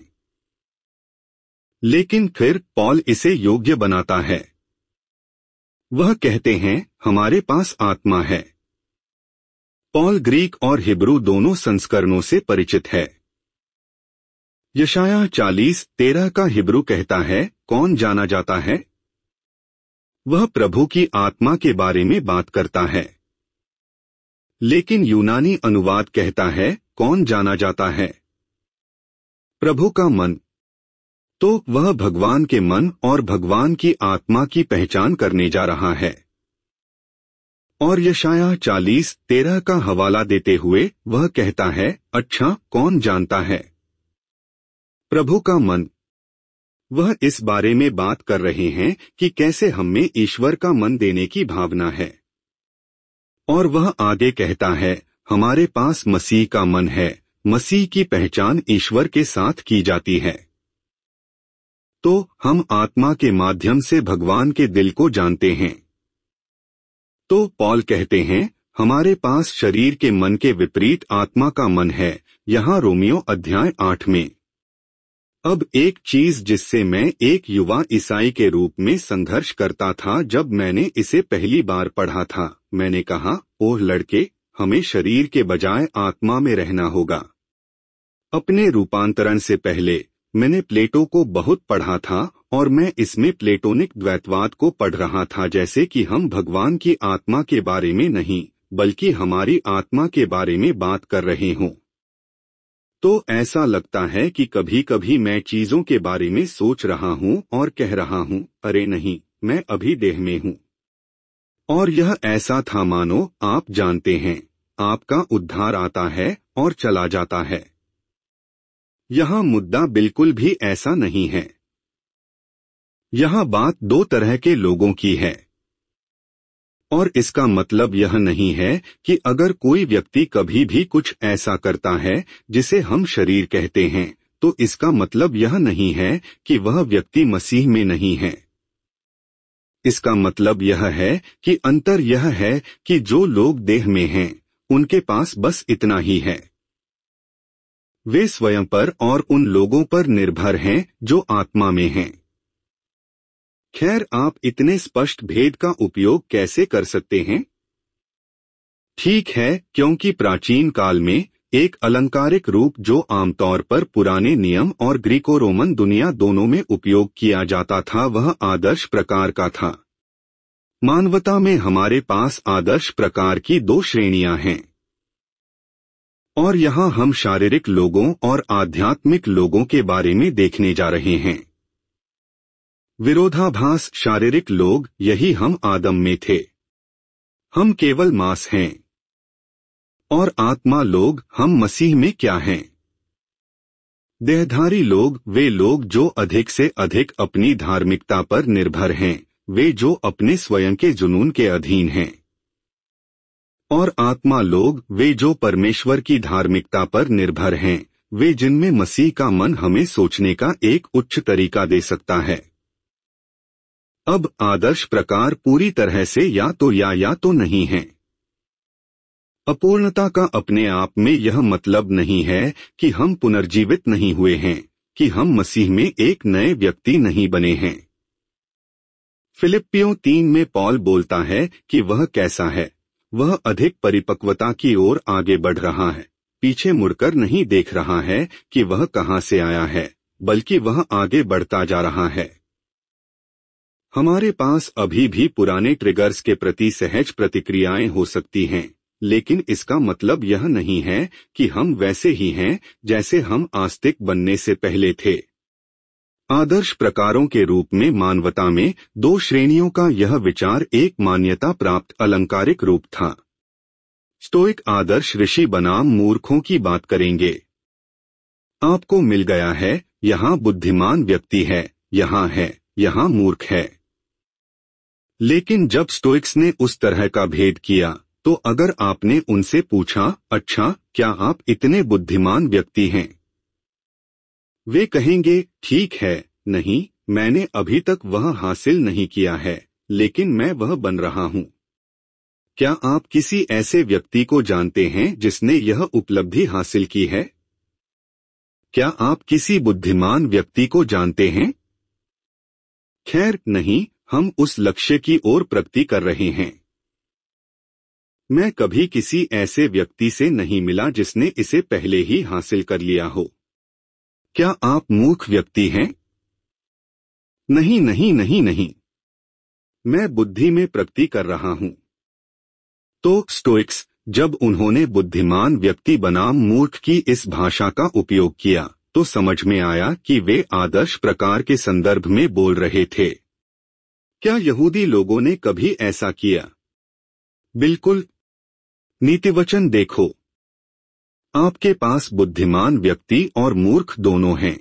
[SPEAKER 1] लेकिन फिर पॉल इसे योग्य बनाता है। वह कहते हैं, हमारे पास आत्मा है। पॉल ग्रीक और हिब्रू दोनों संस्करणों से परिचित है। यशायाह 40:13 का हिब्रू कहता है, कौन जाना जाता है? वह प्रभु की आत्मा के बारे में बात करता है। लेकिन यूनानी अनुवाद कहता है, कौन जाना जाता है? प्रभु का मन। तो वह भगवान के मन और भगवान की आत्मा की पहचान करने जा रहा है। और यशायाह 40:13 का हवाला देते हुए वह कहता है, अच्छा, कौन जानता है? प्रभु का मन। वह इस बारे में बात कर रहे हैं कि कैसे हम में ईश्वर का मन देने की भावना है। और वह आगे कहता है, हमारे पास मसीह का मन है। मसीह की पहचान ईश्वर के साथ की जाती है। तो हम आत्मा के माध्यम से भगवान के दिल को जानते हैं। तो पॉल कहते हैं, हमारे पास शरीर के मन के विपरीत आत्मा का मन है, यहाँ रोमियो अध्याय 8 में। अब एक चीज जिससे मैं एक युवा ईसाई के रूप में संघर्ष करता था जब मैंने इसे पहली बार पढ़ा था, मैंने कहा, ओह लड़के, हमें शरीर के बजाय आत्मा में रहना होगा। अपने रूपांतरण से पहले मैंने प्लेटो को बहुत पढ़ा था और मैं इसमें प्लेटोनिक द्वैतवाद को पढ़ रहा था, जैसे कि हम भगवान की आत्मा के बारे में नहीं बल्कि हमारी आत्मा के बारे में बात कर रहे हों। तो ऐसा लगता है कि कभी कभी मैं चीजों के बारे में सोच रहा हूं और कह रहा हूं, अरे नहीं, मैं अभी देह में हूं। और यह ऐसा था मानो आप जानते हैं, आपका उद्धार आता है और चला जाता है। यहाँ मुद्दा बिल्कुल भी ऐसा नहीं है। यहाँ बात 2 तरह के लोगों की है। और इसका मतलब यह नहीं है कि अगर कोई व्यक्ति कभी भी कुछ ऐसा करता है जिसे हम शरीर कहते हैं, तो इसका मतलब यह नहीं है कि वह व्यक्ति मसीह में नहीं है। इसका मतलब यह है कि अंतर यह है कि जो लोग देह में हैं, उनके पास बस इतना ही है। वे स्वयं पर और उन लोगों पर निर्भर हैं जो आत्मा में हैं। खैर, आप इतने स्पष्ट भेद का उपयोग कैसे कर सकते हैं? ठीक है, क्योंकि प्राचीन काल में एक अलंकारिक रूप जो आमतौर पर पुराने नियम और ग्रीको रोमन दुनिया दोनों में उपयोग किया जाता था, वह आदर्श प्रकार का था। मानवता में हमारे पास आदर्श प्रकार की 2 श्रेणियां हैं। और यहाँ हम शारीरिक लोगों और आध्यात्मिक लोगों के बारे में देखने जा रहे हैं। विरोधाभास शारीरिक लोग, यही हम आदम में थे। हम केवल मांस हैं। और आत्मा लोग, हम मसीह में क्या हैं? देहधारी लोग, वे लोग जो अधिक से अधिक अपनी धार्मिकता पर निर्भर हैं, वे जो अपने स्वयं के जुनून के अधीन हैं। और आत्मा लोग, वे जो परमेश्वर की धार्मिकता पर निर्भर हैं, वे जिनमें मसीह का मन हमें सोचने का एक उच्च तरीका दे सकता है। अब आदर्श प्रकार पूरी तरह से या तो नहीं है। अपूर्णता का अपने आप में यह मतलब नहीं है कि हम पुनर्जीवित नहीं हुए हैं, कि हम मसीह में एक नए व्यक्ति नहीं बने हैं। फिलिप्पियों 3 में पॉल बोलता है कि वह कैसा है। वह अधिक परिपक्वता की ओर आगे बढ़ रहा है, पीछे मुड़कर नहीं देख रहा है कि वह कहां से आया है, बल्कि वह आगे बढ़ता जा रहा है। हमारे पास अभी भी पुराने ट्रिगर्स के प्रति सहज प्रतिक्रियाएं हो सकती हैं, लेकिन इसका मतलब यह नहीं है कि हम वैसे ही हैं जैसे हम आस्तिक बनने से पहले थे। आदर्श प्रकारों के रूप में मानवता में 2 श्रेणियों का यह विचार एक मान्यता प्राप्त अलंकारिक रूप था। स्टोइक आदर्श ऋषि बनाम मूर्खों की बात करेंगे। आपको मिल गया है, यहाँ बुद्धिमान व्यक्ति है, यहाँ मूर्ख है। लेकिन जब स्टोइक्स ने उस तरह का भेद किया, तो अगर आपने उनसे पूछा, अच्छा क्या आप इतने बुद्धिमान व्यक्ति हैं? वे कहेंगे, ठीक है, नहीं, मैंने अभी तक वह हासिल नहीं किया है, लेकिन मैं वह बन रहा हूं। क्या आप किसी ऐसे व्यक्ति को जानते हैं जिसने यह उपलब्धि हासिल की है? क्या आप किसी बुद्धिमान व्यक्ति को जानते हैं? खैर नहीं, हम उस लक्ष्य की ओर प्रगति कर रहे हैं। मैं कभी किसी ऐसे व्यक्ति से नहीं मिला जिसने इसे पहले ही हासिल कर लिया हो। क्या आप मूर्ख व्यक्ति हैं? नहीं नहीं नहीं नहीं, मैं बुद्धि में प्रगति कर रहा हूं। तो स्टोइक्स, जब उन्होंने बुद्धिमान व्यक्ति बनाम मूर्ख की इस भाषा का उपयोग किया, तो समझ में आया कि वे आदर्श प्रकार के संदर्भ में बोल रहे थे। क्या यहूदी लोगों ने कभी ऐसा किया? बिल्कुल। नीतिवचन देखो, आपके पास बुद्धिमान व्यक्ति और मूर्ख दोनों हैं।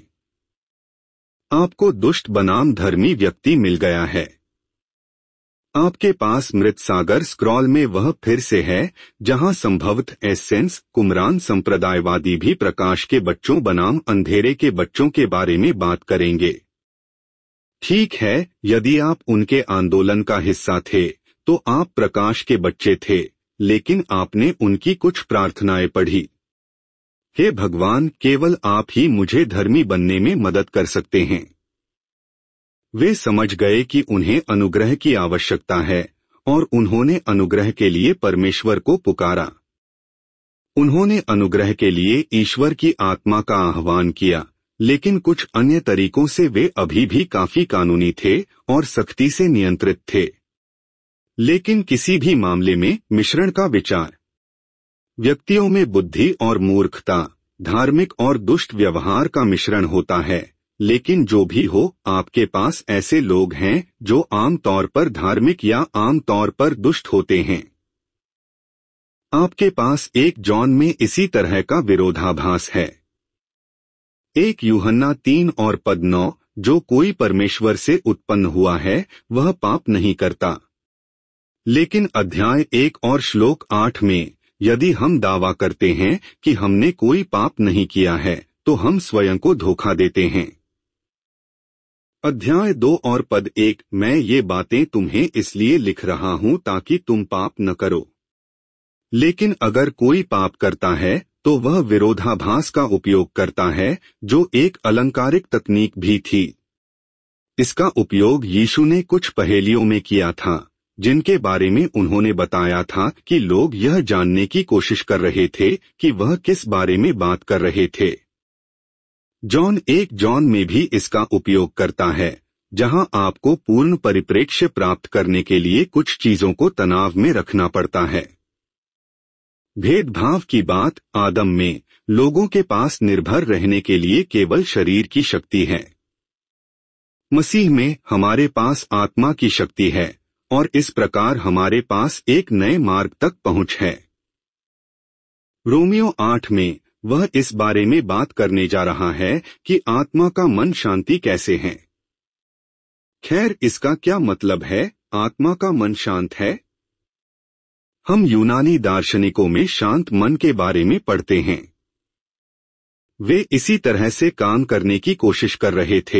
[SPEAKER 1] आपको दुष्ट बनाम धर्मी व्यक्ति मिल गया है। आपके पास मृत सागर स्क्रॉल में वह फिर से है जहां संभवतः एसेंस कुमरान संप्रदायवादी भी प्रकाश के बच्चों बनाम अंधेरे के बच्चों के बारे में बात करेंगे। ठीक है, यदि आप उनके आंदोलन का हिस्सा थे तो आप प्रकाश के बच्चे थे, लेकिन आपने उनकी कुछ प्रार्थनाएं पढ़ी। हे भगवान, केवल आप ही मुझे धर्मी बनने में मदद कर सकते हैं। वे समझ गए कि उन्हें अनुग्रह की आवश्यकता है और उन्होंने अनुग्रह के लिए परमेश्वर को पुकारा। उन्होंने अनुग्रह के लिए ईश्वर की आत्मा का आह्वान किया, लेकिन कुछ अन्य तरीकों से वे अभी भी काफी कानूनी थे और सख्ती से नियंत्रित थे। लेकिन किसी भी मामले में मिश्रण का विचार, व्यक्तियों में बुद्धि और मूर्खता, धार्मिक और दुष्ट व्यवहार का मिश्रण होता है। लेकिन जो भी हो, आपके पास ऐसे लोग हैं जो आमतौर पर धार्मिक या आमतौर पर दुष्ट होते हैं। आपके पास 1 जॉन में इसी तरह का विरोधाभास है। 1 यूहन्ना 3 और पद 9, जो कोई परमेश्वर से उत्पन्न हुआ है वह पाप नहीं करता। लेकिन अध्याय 1 और श्लोक 8 में, यदि हम दावा करते हैं कि हमने कोई पाप नहीं किया है तो हम स्वयं को धोखा देते हैं। अध्याय 2 और पद 1, मैं ये बातें तुम्हें इसलिए लिख रहा हूं ताकि तुम पाप न करो। लेकिन अगर कोई पाप करता है तो वह विरोधाभास का उपयोग करता है, जो एक अलंकारिक तकनीक भी थी। इसका उपयोग यीशु ने कुछ पहेलियों में किया था, जिनके बारे में उन्होंने बताया था कि लोग यह जानने की कोशिश कर रहे थे कि वह किस बारे में बात कर रहे थे। जॉन 1 जॉन में भी इसका उपयोग करता है, जहां आपको पूर्ण परिप्रेक्ष्य प्राप्त करने के लिए कुछ चीजों को तनाव में रखना पड़ता है। भेदभाव की बात, आदम में लोगों के पास निर्भर रहने के लिए केवल शरीर की शक्ति है। मसीह में हमारे पास आत्मा की शक्ति है और इस प्रकार हमारे पास एक नए मार्ग तक पहुंच है। रोमियो 8 में वह इस बारे में बात करने जा रहा है कि आत्मा का मन शांति कैसे है। खैर, इसका क्या मतलब है, आत्मा का मन शांत है? हम यूनानी दार्शनिकों में शांत मन के बारे में पढ़ते हैं। वे इसी तरह से काम करने की कोशिश कर रहे थे।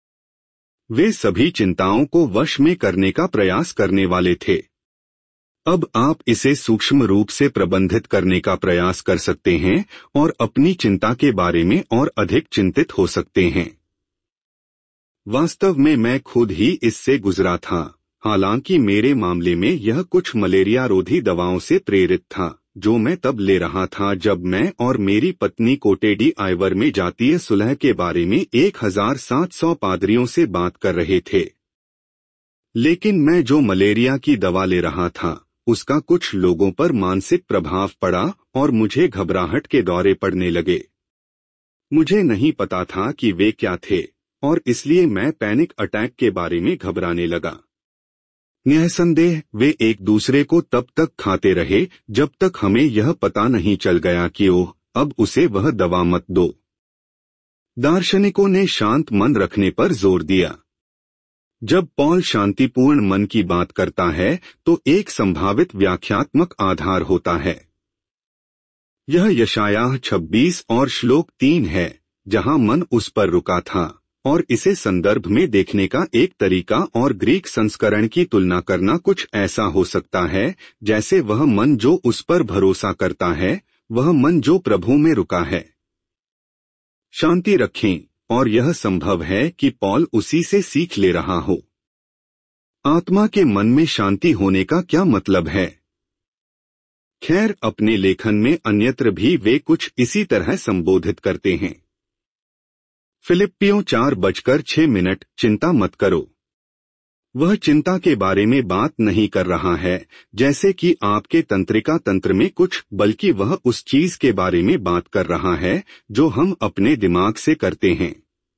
[SPEAKER 1] वे सभी चिंताओं को वश में करने का प्रयास करने वाले थे। अब आप इसे सूक्ष्म रूप से प्रबंधित करने का प्रयास कर सकते हैं और अपनी चिंता के बारे में और अधिक चिंतित हो सकते हैं। वास्तव में मैं खुद ही इससे गुजरा था, हालांकि मेरे मामले में यह कुछ मलेरिया रोधी दवाओं से प्रेरित था, जो मैं तब ले रहा था जब मैं और मेरी पत्नी कोटेडी आइवर में जातीय सुलह के बारे में 1700 पादरियों से बात कर रहे थे। लेकिन मैं जो मलेरिया की दवा ले रहा था उसका कुछ लोगों पर मानसिक प्रभाव पड़ा और मुझे घबराहट के दौरे पड़ने लगे। मुझे नहीं पता था कि वे क्या थे और इसलिए मैं पैनिक अटैक के बारे में घबराने लगा। निःसंदेह वे एक दूसरे को तब तक खाते रहे जब तक हमें यह पता नहीं चल गया कि ओह, अब उसे वह दवा मत दो। दार्शनिकों ने शांत मन रखने पर जोर दिया। जब पॉल शांतिपूर्ण मन की बात करता है तो एक संभावित व्याख्यात्मक आधार होता है। यह यशायाह 26 और श्लोक 3 है, जहां मन उस पर रुका था, और इसे संदर्भ में देखने का एक तरीका और ग्रीक संस्करण की तुलना करना कुछ ऐसा हो सकता है जैसे वह मन जो उस पर भरोसा करता है, वह मन जो प्रभु में रुका है। शांति रखें, और यह संभव है कि पॉल उसी से सीख ले रहा हो। आत्मा के मन में शांति होने का क्या मतलब है? खैर, अपने लेखन में अन्यत्र भी वे कुछ इसी तरह संबोधित करते हैं। फिलिप्पियों 4:6 चिंता मत करो। वह चिंता के बारे में बात नहीं कर रहा है जैसे कि आपके तंत्रिका तंत्र में कुछ, बल्कि वह उस चीज के बारे में बात कर रहा है जो हम अपने दिमाग से करते हैं।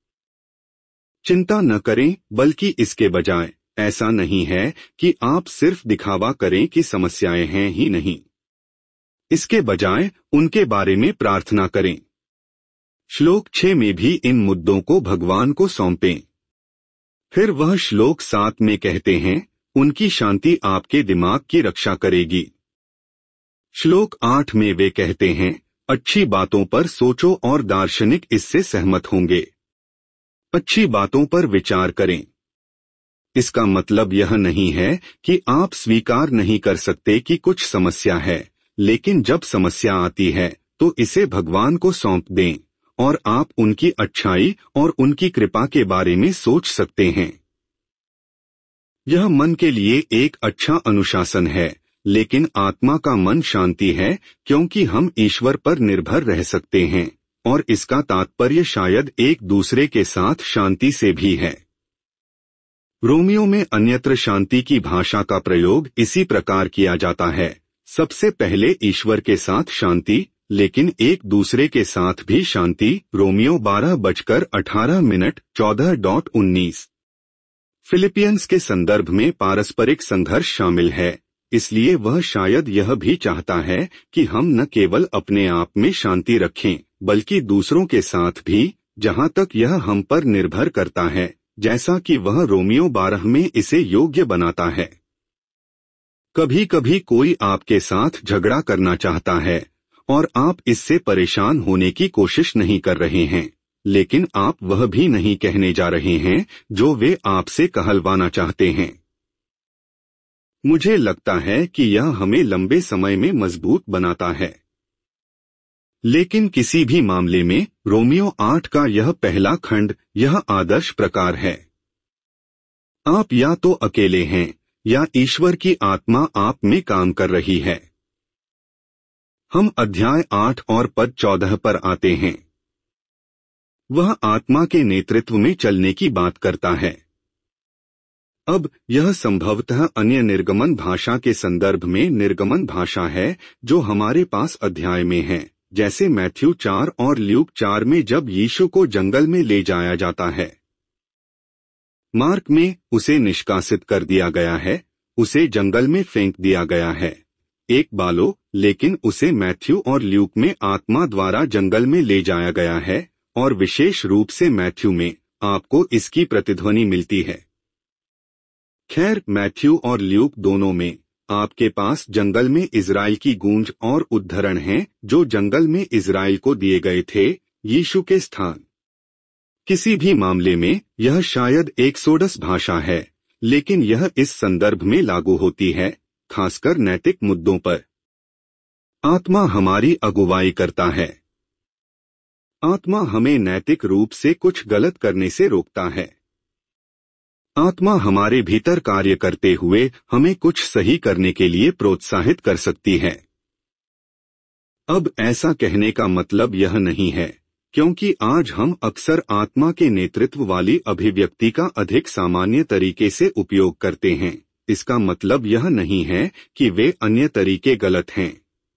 [SPEAKER 1] चिंता न करें, बल्कि इसके बजाय ऐसा नहीं है कि आप सिर्फ दिखावा करें कि समस्याएं हैं ही नहीं। इसके बजाय उनके बारे में प्रार्थना करें। श्लोक 6 में भी इन मुद्दों को भगवान को सौंपें। फिर वह श्लोक 7 में कहते हैं, उनकी शांति आपके दिमाग की रक्षा करेगी। श्लोक 8 में वे कहते हैं, अच्छी बातों पर सोचो और दार्शनिक इससे सहमत होंगे। अच्छी बातों पर विचार करें। इसका मतलब यह नहीं है कि आप स्वीकार नहीं कर सकते कि कुछ समस्या है, लेकिन जब समस्या आती है तो इसे भगवान को सौंप दें और आप उनकी अच्छाई और उनकी कृपा के बारे में सोच सकते हैं। यह मन के लिए एक अच्छा अनुशासन है, लेकिन आत्मा का मन शांति है क्योंकि हम ईश्वर पर निर्भर रह सकते हैं, और इसका तात्पर्य शायद एक दूसरे के साथ शांति से भी है। रोमियो में अन्यत्र शांति की भाषा का प्रयोग इसी प्रकार किया जाता है। सबसे पहले ईश्वर के साथ शांति, लेकिन एक दूसरे के साथ भी शांति। रोमियो 12:18 14:19। फिलिपियंस के संदर्भ में पारस्परिक संघर्ष शामिल है, इसलिए वह शायद यह भी चाहता है कि हम न केवल अपने आप में शांति रखें, बल्कि दूसरों के साथ भी, जहां तक यह हम पर निर्भर करता है, जैसा कि वह रोमियो 12 में इसे योग्य बनाता है। कभी कभी कोई आपके साथ झगड़ा करना चाहता है और आप इससे परेशान होने की कोशिश नहीं कर रहे हैं, लेकिन आप वह भी नहीं कहने जा रहे हैं जो वे आपसे कहलवाना चाहते हैं। मुझे लगता है कि यह हमें लंबे समय में मजबूत बनाता है। लेकिन किसी भी मामले में रोमियो 8 का यह पहला खंड यह आदर्श प्रकार है। आप या तो अकेले हैं या ईश्वर की आत्मा आप में काम कर रही है। हम अध्याय 8 और पद 14 पर आते हैं। वह आत्मा के नेतृत्व में चलने की बात करता है। अब यह संभवतः अन्य निर्गमन भाषा के संदर्भ में निर्गमन भाषा है जो हमारे पास अध्याय में है, जैसे मैथ्यू 4 और ल्यूक 4 में जब यीशु को जंगल में ले जाया जाता है। मार्क में उसे निष्कासित कर दिया गया है, उसे जंगल में फेंक दिया गया है। एक बालो, लेकिन उसे मैथ्यू और ल्यूक में आत्मा द्वारा जंगल में ले जाया गया है, और विशेष रूप से मैथ्यू में आपको इसकी प्रतिध्वनि मिलती है। खैर, मैथ्यू और ल्यूक दोनों में आपके पास जंगल में इजराइल की गूंज और उद्धरण हैं जो जंगल में इजराइल को दिए गए थे, यीशु के स्थान। किसी भी मामले में यह शायद एक्सोडस भाषा है, लेकिन यह इस संदर्भ में लागू होती है, खासकर नैतिक मुद्दों पर। आत्मा हमारी अगुवाई करता है। आत्मा हमें नैतिक रूप से कुछ गलत करने से रोकता है। आत्मा हमारे भीतर कार्य करते हुए हमें कुछ सही करने के लिए प्रोत्साहित कर सकती है। अब ऐसा कहने का मतलब यह नहीं है क्योंकि आज हम अक्सर आत्मा के नेतृत्व वाली अभिव्यक्ति का अधिक सामान्य तरीके से उपयोग करते हैं। इसका मतलब यह नहीं है कि वे अन्य तरीके गलत हैं।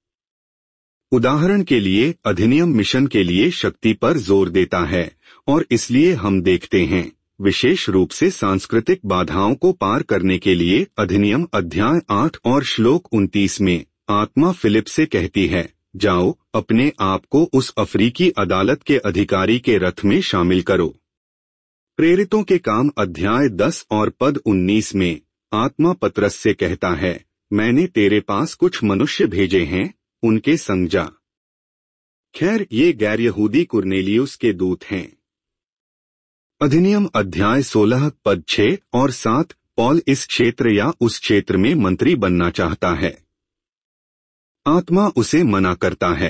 [SPEAKER 1] उदाहरण के लिए, अधिनियम मिशन के लिए शक्ति पर जोर देता है, और इसलिए हम देखते हैं, विशेष रूप से सांस्कृतिक बाधाओं को पार करने के लिए, अधिनियम अध्याय 8 और श्लोक 29 में आत्मा फिलिप से कहती है, जाओ, अपने आप को उस अफ्रीकी अदालत के अधिकारी के रथ में शामिल करो। प्रेरितों के काम अध्याय 10 और पद 19 में आत्मा पतरस से कहता है, मैंने तेरे पास कुछ मनुष्य भेजे हैं, उनके संग जा। खैर, ये गैर यहूदी कुरनेलियुस के दूत हैं। अधिनियम अध्याय 16 पद 6 और 7, पौल इस क्षेत्र या उस क्षेत्र में मंत्री बनना चाहता है। आत्मा उसे मना करता है।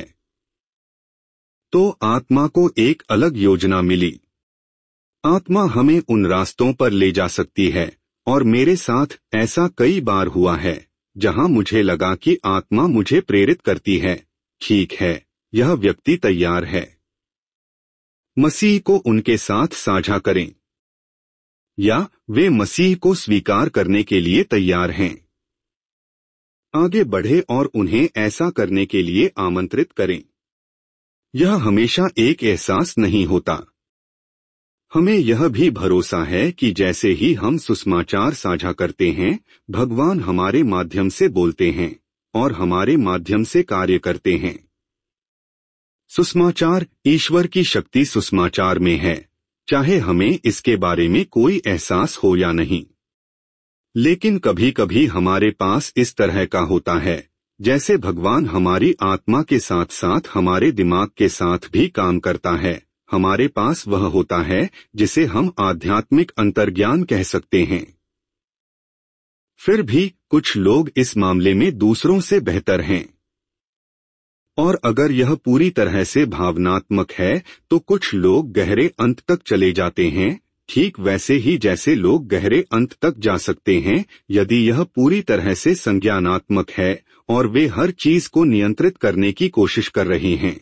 [SPEAKER 1] तो आत्मा को एक अलग योजना मिली। आत्मा हमें उन रास्तों पर ले जा सकती है, और मेरे साथ ऐसा कई बार हुआ है जहां मुझे लगा कि आत्मा मुझे प्रेरित करती है, ठीक है, यह व्यक्ति तैयार है, मसीह को उनके साथ साझा करें, या वे मसीह को स्वीकार करने के लिए तैयार हैं। आगे बढ़े और उन्हें ऐसा करने के लिए आमंत्रित करें। यह हमेशा एक एहसास नहीं होता। हमें यह भी भरोसा है कि जैसे ही हम सुसमाचार साझा करते हैं, भगवान हमारे माध्यम से बोलते हैं और हमारे माध्यम से कार्य करते हैं। सुसमाचार, ईश्वर की शक्ति सुसमाचार में है, चाहे हमें इसके बारे में कोई एहसास हो या नहीं। लेकिन कभी कभी हमारे पास इस तरह का होता है, जैसे भगवान हमारी आत्मा के साथ साथ हमारे दिमाग के साथ भी काम करता है। हमारे पास वह होता है जिसे हम आध्यात्मिक अंतर्ज्ञान कह सकते हैं। फिर भी कुछ लोग इस मामले में दूसरों से बेहतर हैं। और अगर यह पूरी तरह से भावनात्मक है, तो कुछ लोग गहरे अंत तक चले जाते हैं, ठीक वैसे ही जैसे लोग गहरे अंत तक जा सकते हैं यदि यह पूरी तरह से संज्ञानात्मक है और वे हर चीज को नियंत्रित करने की कोशिश कर रहे हैं।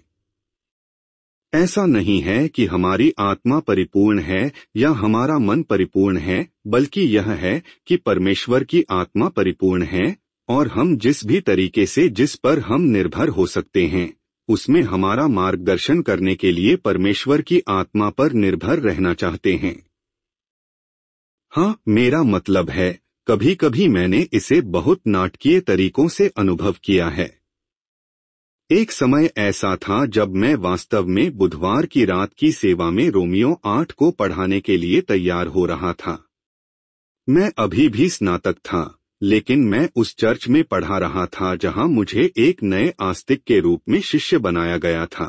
[SPEAKER 1] ऐसा नहीं है कि हमारी आत्मा परिपूर्ण है या हमारा मन परिपूर्ण है, बल्कि यह है कि परमेश्वर की आत्मा परिपूर्ण है, और हम जिस भी तरीके से जिस पर हम निर्भर हो सकते हैं, उसमें हमारा मार्गदर्शन करने के लिए परमेश्वर की आत्मा पर निर्भर रहना चाहते हैं। हाँ, मेरा मतलब है, कभी कभी मैंने इसे बहुत नाटकीय तरीकों से अनुभव किया है। एक समय ऐसा था जब मैं वास्तव में बुधवार की रात की सेवा में रोमियो 8 को पढ़ाने के लिए तैयार हो रहा था। मैं अभी भी स्नातक था, लेकिन मैं उस चर्च में पढ़ा रहा था जहां मुझे एक नए आस्तिक के रूप में शिष्य बनाया गया था।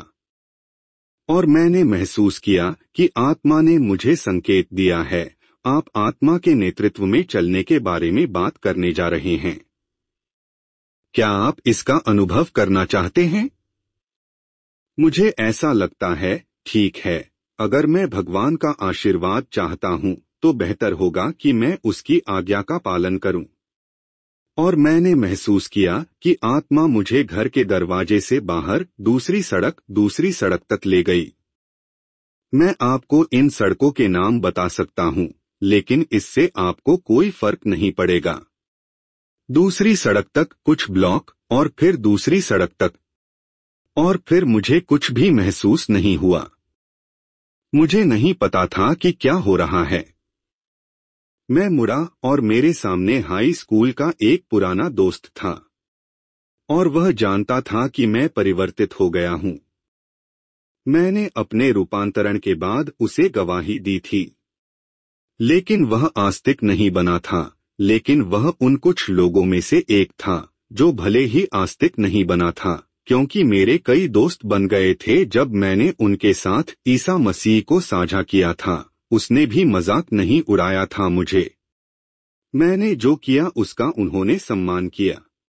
[SPEAKER 1] और मैंने महसूस किया कि आत्मा ने मुझे संकेत दिया है, आप आत्मा के नेतृत्व में चलने के बारे में बात करने जा रहे हैं। क्या आप इसका अनुभव करना चाहते हैं? मुझे ऐसा लगता है, ठीक है, अगर मैं भगवान का आशीर्वाद चाहता हूं, तो बेहतर होगा कि मैं उसकी आज्ञा का पालन करूं। और मैंने महसूस किया कि आत्मा मुझे घर के दरवाजे से बाहर दूसरी सड़क तक ले गई। मैं आपको इन सड़कों के नाम बता सकता हूं, लेकिन इससे आपको कोई फर्क नहीं पड़ेगा। दूसरी सड़क तक कुछ ब्लॉक, और फिर दूसरी सड़क तक, और फिर मुझे कुछ भी महसूस नहीं हुआ। मुझे नहीं पता था कि क्या हो रहा है। मैं मुड़ा और मेरे सामने हाई स्कूल का एक पुराना दोस्त था, और वह जानता था कि मैं परिवर्तित हो गया हूं। मैंने अपने रूपांतरण के बाद उसे गवाही दी थी। लेकिन वह आस्तिक नहीं बना था, लेकिन वह उन कुछ लोगों में से एक था जो भले ही आस्तिक नहीं बना था, क्योंकि मेरे कई दोस्त बन गए थे जब मैंने उनके साथ ईसा मसीह को साझा किया था। उसने भी मजाक नहीं उड़ाया था मुझे। मैंने जो किया उसका उन्होंने सम्मान किया।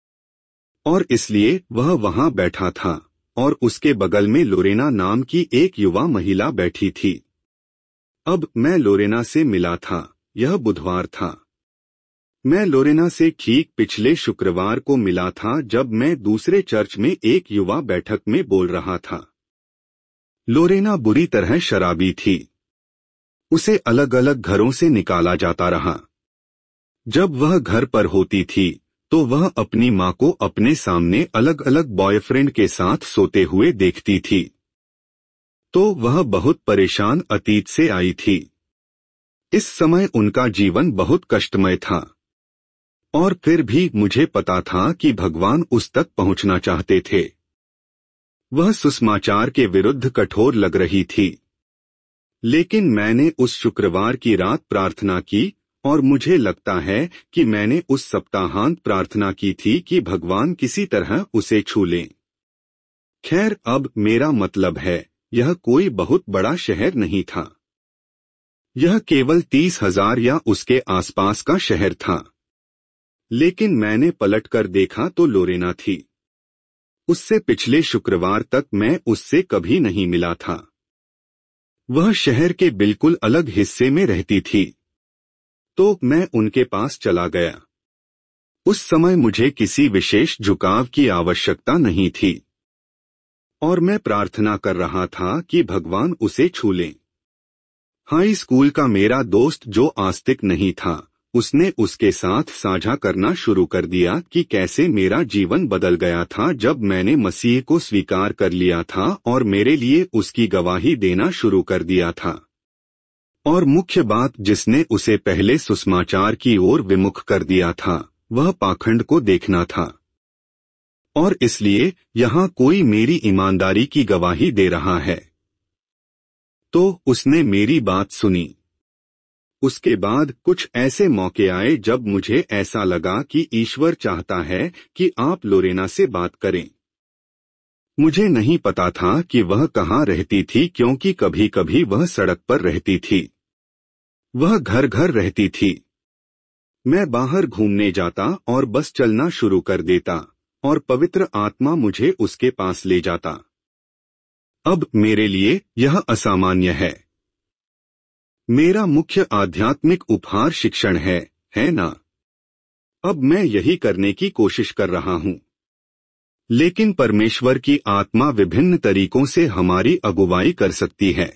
[SPEAKER 1] और इसलिए वह वहां बैठा था, और उसके बगल में लोरेना नाम की एक युवा महिला बैठी थी। अब मैं लोरेना से मिला था, यह बुधवार था। मैं लोरेना से ठीक पिछले शुक्रवार को मिला था जब मैं दूसरे चर्च में एक युवा बैठक में बोल रहा था। लोरेना बुरी तरह शराबी थी। उसे अलग अलग घरों से निकाला जाता रहा। जब वह घर पर होती थी तो वह अपनी माँ को अपने सामने अलग अलग बॉयफ्रेंड के साथ सोते हुए देखती थी। तो वह बहुत परेशान अतीत से आई थी। इस समय उनका जीवन बहुत कष्टमय था। और फिर भी मुझे पता था कि भगवान उस तक पहुंचना चाहते थे। वह सुसमाचार के विरुद्ध कठोर लग रही थी। लेकिन मैंने उस शुक्रवार की रात प्रार्थना की और मुझे लगता है कि मैंने उस सप्ताहांत प्रार्थना की थी कि भगवान किसी तरह उसे छू लें। खैर, अब मेरा मतलब है, यह कोई बहुत बड़ा शहर नहीं था। यह केवल 30,000 या उसके आसपास का शहर था। लेकिन मैंने पलटकर देखा तो लोरेना थी। उससे पिछले शुक्रवार तक मैं उससे कभी नहीं मिला था। वह शहर के बिल्कुल अलग हिस्से में रहती थी। तो मैं उनके पास चला गया। उस समय मुझे किसी विशेष झुकाव की आवश्यकता नहीं थी और मैं प्रार्थना कर रहा था कि भगवान उसे छू लें। हाई स्कूल का मेरा दोस्त जो आस्तिक नहीं था, उसने उसके साथ साझा करना शुरू कर दिया कि कैसे मेरा जीवन बदल गया था जब मैंने मसीह को स्वीकार कर लिया था और मेरे लिए उसकी गवाही देना शुरू कर दिया था। और मुख्य बात जिसने उसे पहले सुसमाचार की ओर विमुख कर दिया था, वह पाखंड को देखना था। और इसलिए यहाँ कोई मेरी ईमानदारी की गवाही दे रहा है। तो उसने मेरी बात सुनी। उसके बाद कुछ ऐसे मौके आए जब मुझे ऐसा लगा कि ईश्वर चाहता है कि आप लोरेना से बात करें। मुझे नहीं पता था कि वह कहाँ रहती थी क्योंकि कभी कभी वह सड़क पर रहती थी। वह घर घर रहती थी। मैं बाहर घूमने जाता और बस चलना शुरू कर देता और पवित्र आत्मा मुझे उसके पास ले जाता। अब मेरे लिए यह असामान्य है। मेरा मुख्य आध्यात्मिक उपहार शिक्षण है ना? अब मैं यही करने की कोशिश कर रहा हूँ। लेकिन परमेश्वर की आत्मा विभिन्न तरीकों से हमारी अगुवाई कर सकती है।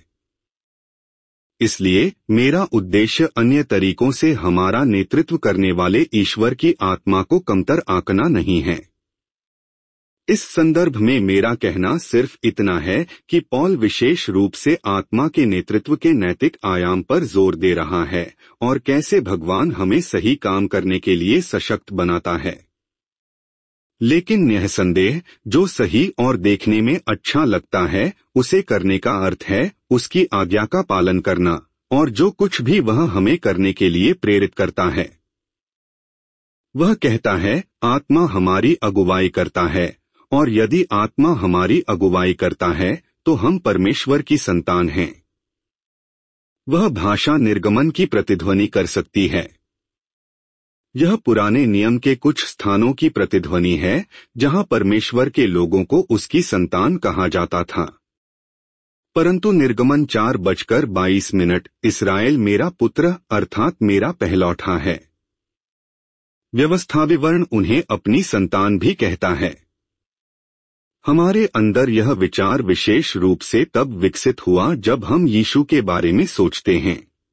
[SPEAKER 1] इसलिए मेरा उद्देश्य अन्य तरीकों से हमारा नेतृत्व करने वाले ईश्वर की आत्मा को कमतर आंकना नहीं है। इस संदर्भ में मेरा कहना सिर्फ इतना है कि पौल विशेष रूप से आत्मा के नेतृत्व के नैतिक आयाम पर जोर दे रहा है और कैसे भगवान हमें सही काम करने के लिए सशक्त बनाता है। लेकिन निःसंदेह जो सही और देखने में अच्छा लगता है उसे करने का अर्थ है उसकी आज्ञा का पालन करना और जो कुछ भी वह हमें करने के लिए प्रेरित करता है। वह कहता है आत्मा हमारी अगुवाई करता है और यदि आत्मा हमारी अगुवाई करता है तो हम परमेश्वर की संतान हैं। वह भाषा निर्गमन की प्रतिध्वनि कर सकती है। यह पुराने नियम के कुछ स्थानों की प्रतिध्वनि है जहां परमेश्वर के लोगों को उसकी संतान कहा जाता था। परंतु निर्गमन 4:22 इस्राएल मेरा पुत्र अर्थात मेरा पहलौठा है। व्यवस्था विवरण उन्हें अपनी संतान भी कहता है। हमारे अंदर यह विचार विशेष रूप से तब विकसित हुआ जब हम यीशु के बारे में सोचते हैं।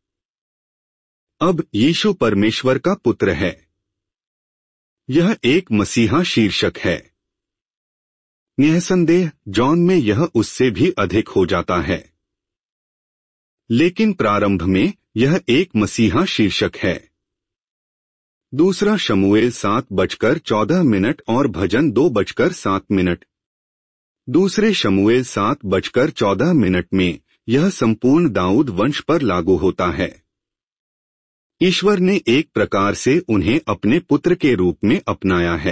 [SPEAKER 1] अब यीशु परमेश्वर का पुत्र है। यह एक मसीहा शीर्षक है। निःसंदेह जॉन में यह उससे भी अधिक हो जाता है। लेकिन प्रारंभ में यह एक मसीहा शीर्षक है। दूसरा शमूएल 7:14 और भजन 2:7। दूसरे शमूएल 7:14 में यह संपूर्ण दाऊद वंश पर लागू होता है। ईश्वर ने एक प्रकार से उन्हें अपने पुत्र के रूप में अपनाया है।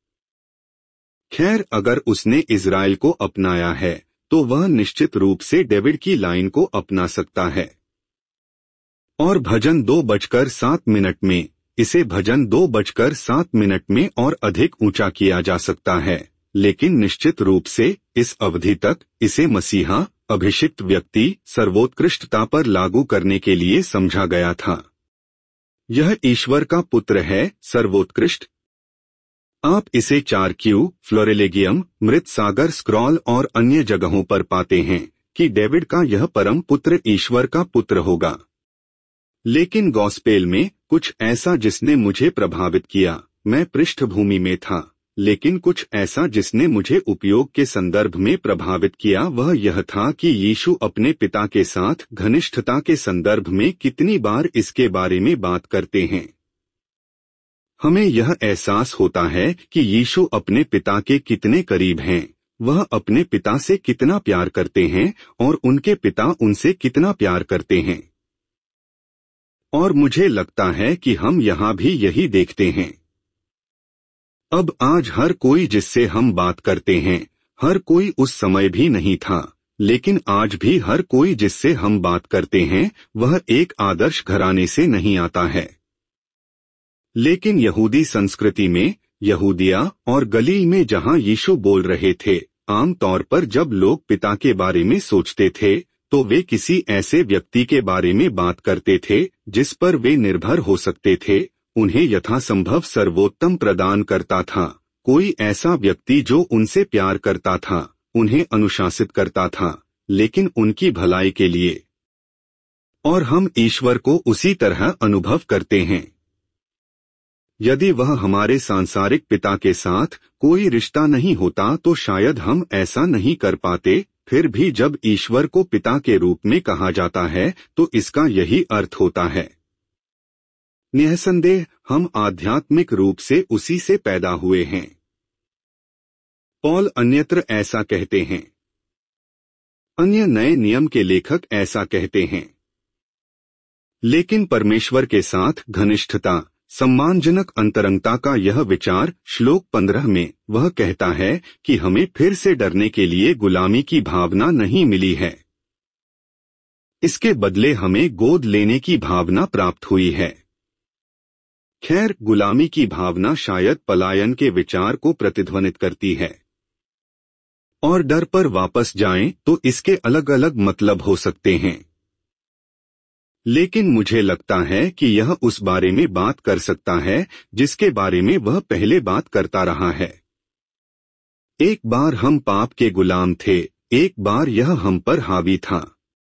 [SPEAKER 1] खैर, अगर उसने इज़राइल को अपनाया है तो वह निश्चित रूप से डेविड की लाइन को अपना सकता है। और भजन 2:7 में इसे भजन 2:7 में और अधिक ऊंचा किया जा सकता है, लेकिन निश्चित रूप से इस अवधि तक इसे मसीहा अभिषिक्त व्यक्ति सर्वोत्कृष्टता पर लागू करने के लिए समझा गया था। यह ईश्वर का पुत्र है, सर्वोत्कृष्ट। आप इसे 4Q, फ्लोरेलेगियम, मृत सागर स्क्रॉल और अन्य जगहों पर पाते हैं, कि डेविड का यह परम पुत्र ईश्वर का पुत्र होगा। लेकिन गॉस्पेल में कुछ ऐसा जिसने मुझे प्रभावित किया। मैं पृष्ठभूमि में था, लेकिन कुछ ऐसा जिसने मुझे उपयोग के संदर्भ में प्रभावित किया वह यह था कि यीशु अपने पिता के साथ घनिष्ठता के संदर्भ में कितनी बार इसके बारे में बात करते हैं। हमें यह एहसास होता है कि यीशु अपने पिता के कितने करीब हैं, वह अपने पिता से कितना प्यार करते हैं और उनके पिता उनसे कितना प्यार करते हैं। और मुझे लगता है कि हम यहाँ भी यही देखते हैं। अब आज हर कोई जिससे हम बात करते हैं, हर कोई उस समय भी नहीं था, लेकिन आज भी हर कोई जिससे हम बात करते हैं वह एक आदर्श घराने से नहीं आता है। लेकिन यहूदी संस्कृति में, यहूदिया और गलील में जहां यीशु बोल रहे थे, आमतौर पर जब लोग पिता के बारे में सोचते थे तो वे किसी ऐसे व्यक्ति के बारे में बात करते थे जिस पर वे निर्भर हो सकते थे, उन्हें यथासंभव सर्वोत्तम प्रदान करता था, कोई ऐसा व्यक्ति जो उनसे प्यार करता था, उन्हें अनुशासित करता था, लेकिन उनकी भलाई के लिए। और हम ईश्वर को उसी तरह अनुभव करते हैं। यदि वह हमारे सांसारिक पिता के साथ कोई रिश्ता नहीं होता तो शायद हम ऐसा नहीं कर पाते। फिर भी जब ईश्वर को पिता के रूप में कहा जाता है तो इसका यही अर्थ होता है। निःसंदेह हम आध्यात्मिक रूप से उसी से पैदा हुए हैं। पॉल अन्यत्र ऐसा कहते हैं। अन्य नए नियम के लेखक ऐसा कहते हैं। लेकिन परमेश्वर के साथ घनिष्ठता, सम्मानजनक अंतरंगता का यह विचार श्लोक 15 में वह कहता है कि हमें फिर से डरने के लिए गुलामी की भावना नहीं मिली है। इसके बदले हमें गोद लेने की भावना प्राप्त हुई है। खैर, गुलामी की भावना शायद पलायन के विचार को प्रतिध्वनित करती है। और डर पर वापस जाएं तो इसके अलग अलग मतलब हो सकते हैं। लेकिन मुझे लगता है कि यह उस बारे में बात कर सकता है जिसके बारे में वह पहले बात करता रहा है। एक बार हम पाप के गुलाम थे, एक बार यह हम पर हावी था।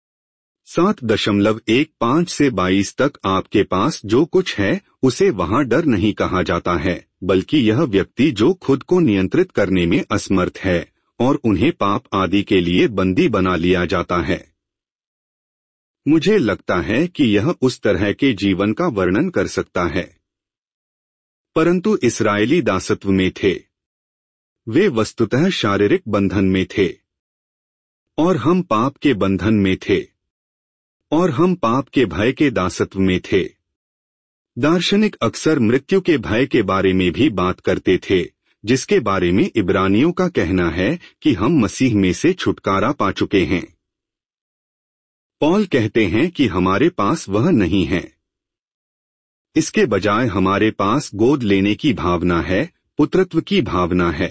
[SPEAKER 1] 7.15 से 22 तक आपके पास जो कुछ है उसे वहां डर नहीं कहा जाता है, बल्कि यह व्यक्ति जो खुद को नियंत्रित करने में असमर्थ है और उन्हें पाप आदि के लिए बंदी बना लिया जाता है। मुझे लगता है कि यह उस तरह के जीवन का वर्णन कर सकता है। परंतु इस्राएली दासत्व में थे। वे वस्तुतः शारीरिक बंधन में थे और हम पाप के बंधन में थे और हम पाप के भय के दासत्व में थे। दार्शनिक अक्सर मृत्यु के भय के बारे में भी बात करते थे, जिसके बारे में इब्रानियों का कहना है कि हम मसीह में से छुटकारा पा चुके हैं। पॉल कहते हैं कि हमारे पास वह नहीं है। इसके बजाय हमारे पास गोद लेने की भावना है, पुत्रत्व की भावना है।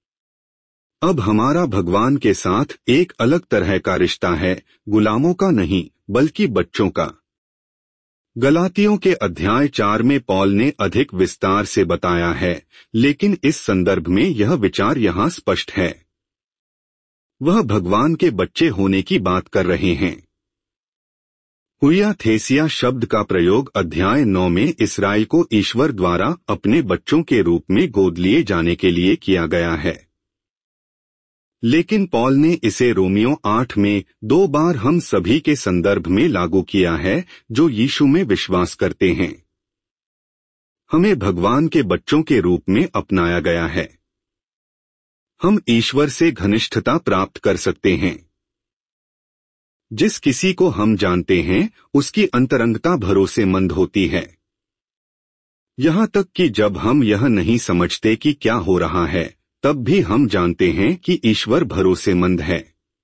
[SPEAKER 1] अब हमारा भगवान के साथ एक अलग तरह का रिश्ता है, गुलामों का नहीं बल्कि बच्चों का। गलातियों के अध्याय 4 में पॉल ने अधिक विस्तार से बताया है, लेकिन इस संदर्भ में यह विचार यहाँ स्पष्ट है। वह भगवान के बच्चे होने की बात कर रहे हैं। हुया थेसिया शब्द का प्रयोग अध्याय 9 में इस्राएल को ईश्वर द्वारा अपने बच्चों के रूप में गोद लिए जाने के लिए किया गया है। लेकिन पॉल ने इसे रोमियो 8 में 2 बार हम सभी के संदर्भ में लागू किया है जो यीशु में विश्वास करते हैं। हमें भगवान के बच्चों के रूप में अपनाया गया है। हम ईश्वर से घनिष्ठता प्राप्त कर सकते हैं। जिस किसी को हम जानते हैं उसकी अंतरंगता भरोसेमंद होती है। यहाँ तक कि जब हम यह नहीं समझते कि क्या हो रहा है, तब भी हम जानते हैं कि ईश्वर भरोसेमंद है।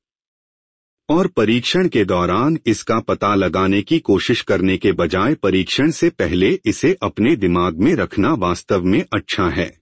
[SPEAKER 1] और परीक्षण के दौरान इसका पता लगाने की कोशिश करने के बजाय परीक्षण से पहले इसे अपने दिमाग में रखना वास्तव में अच्छा है।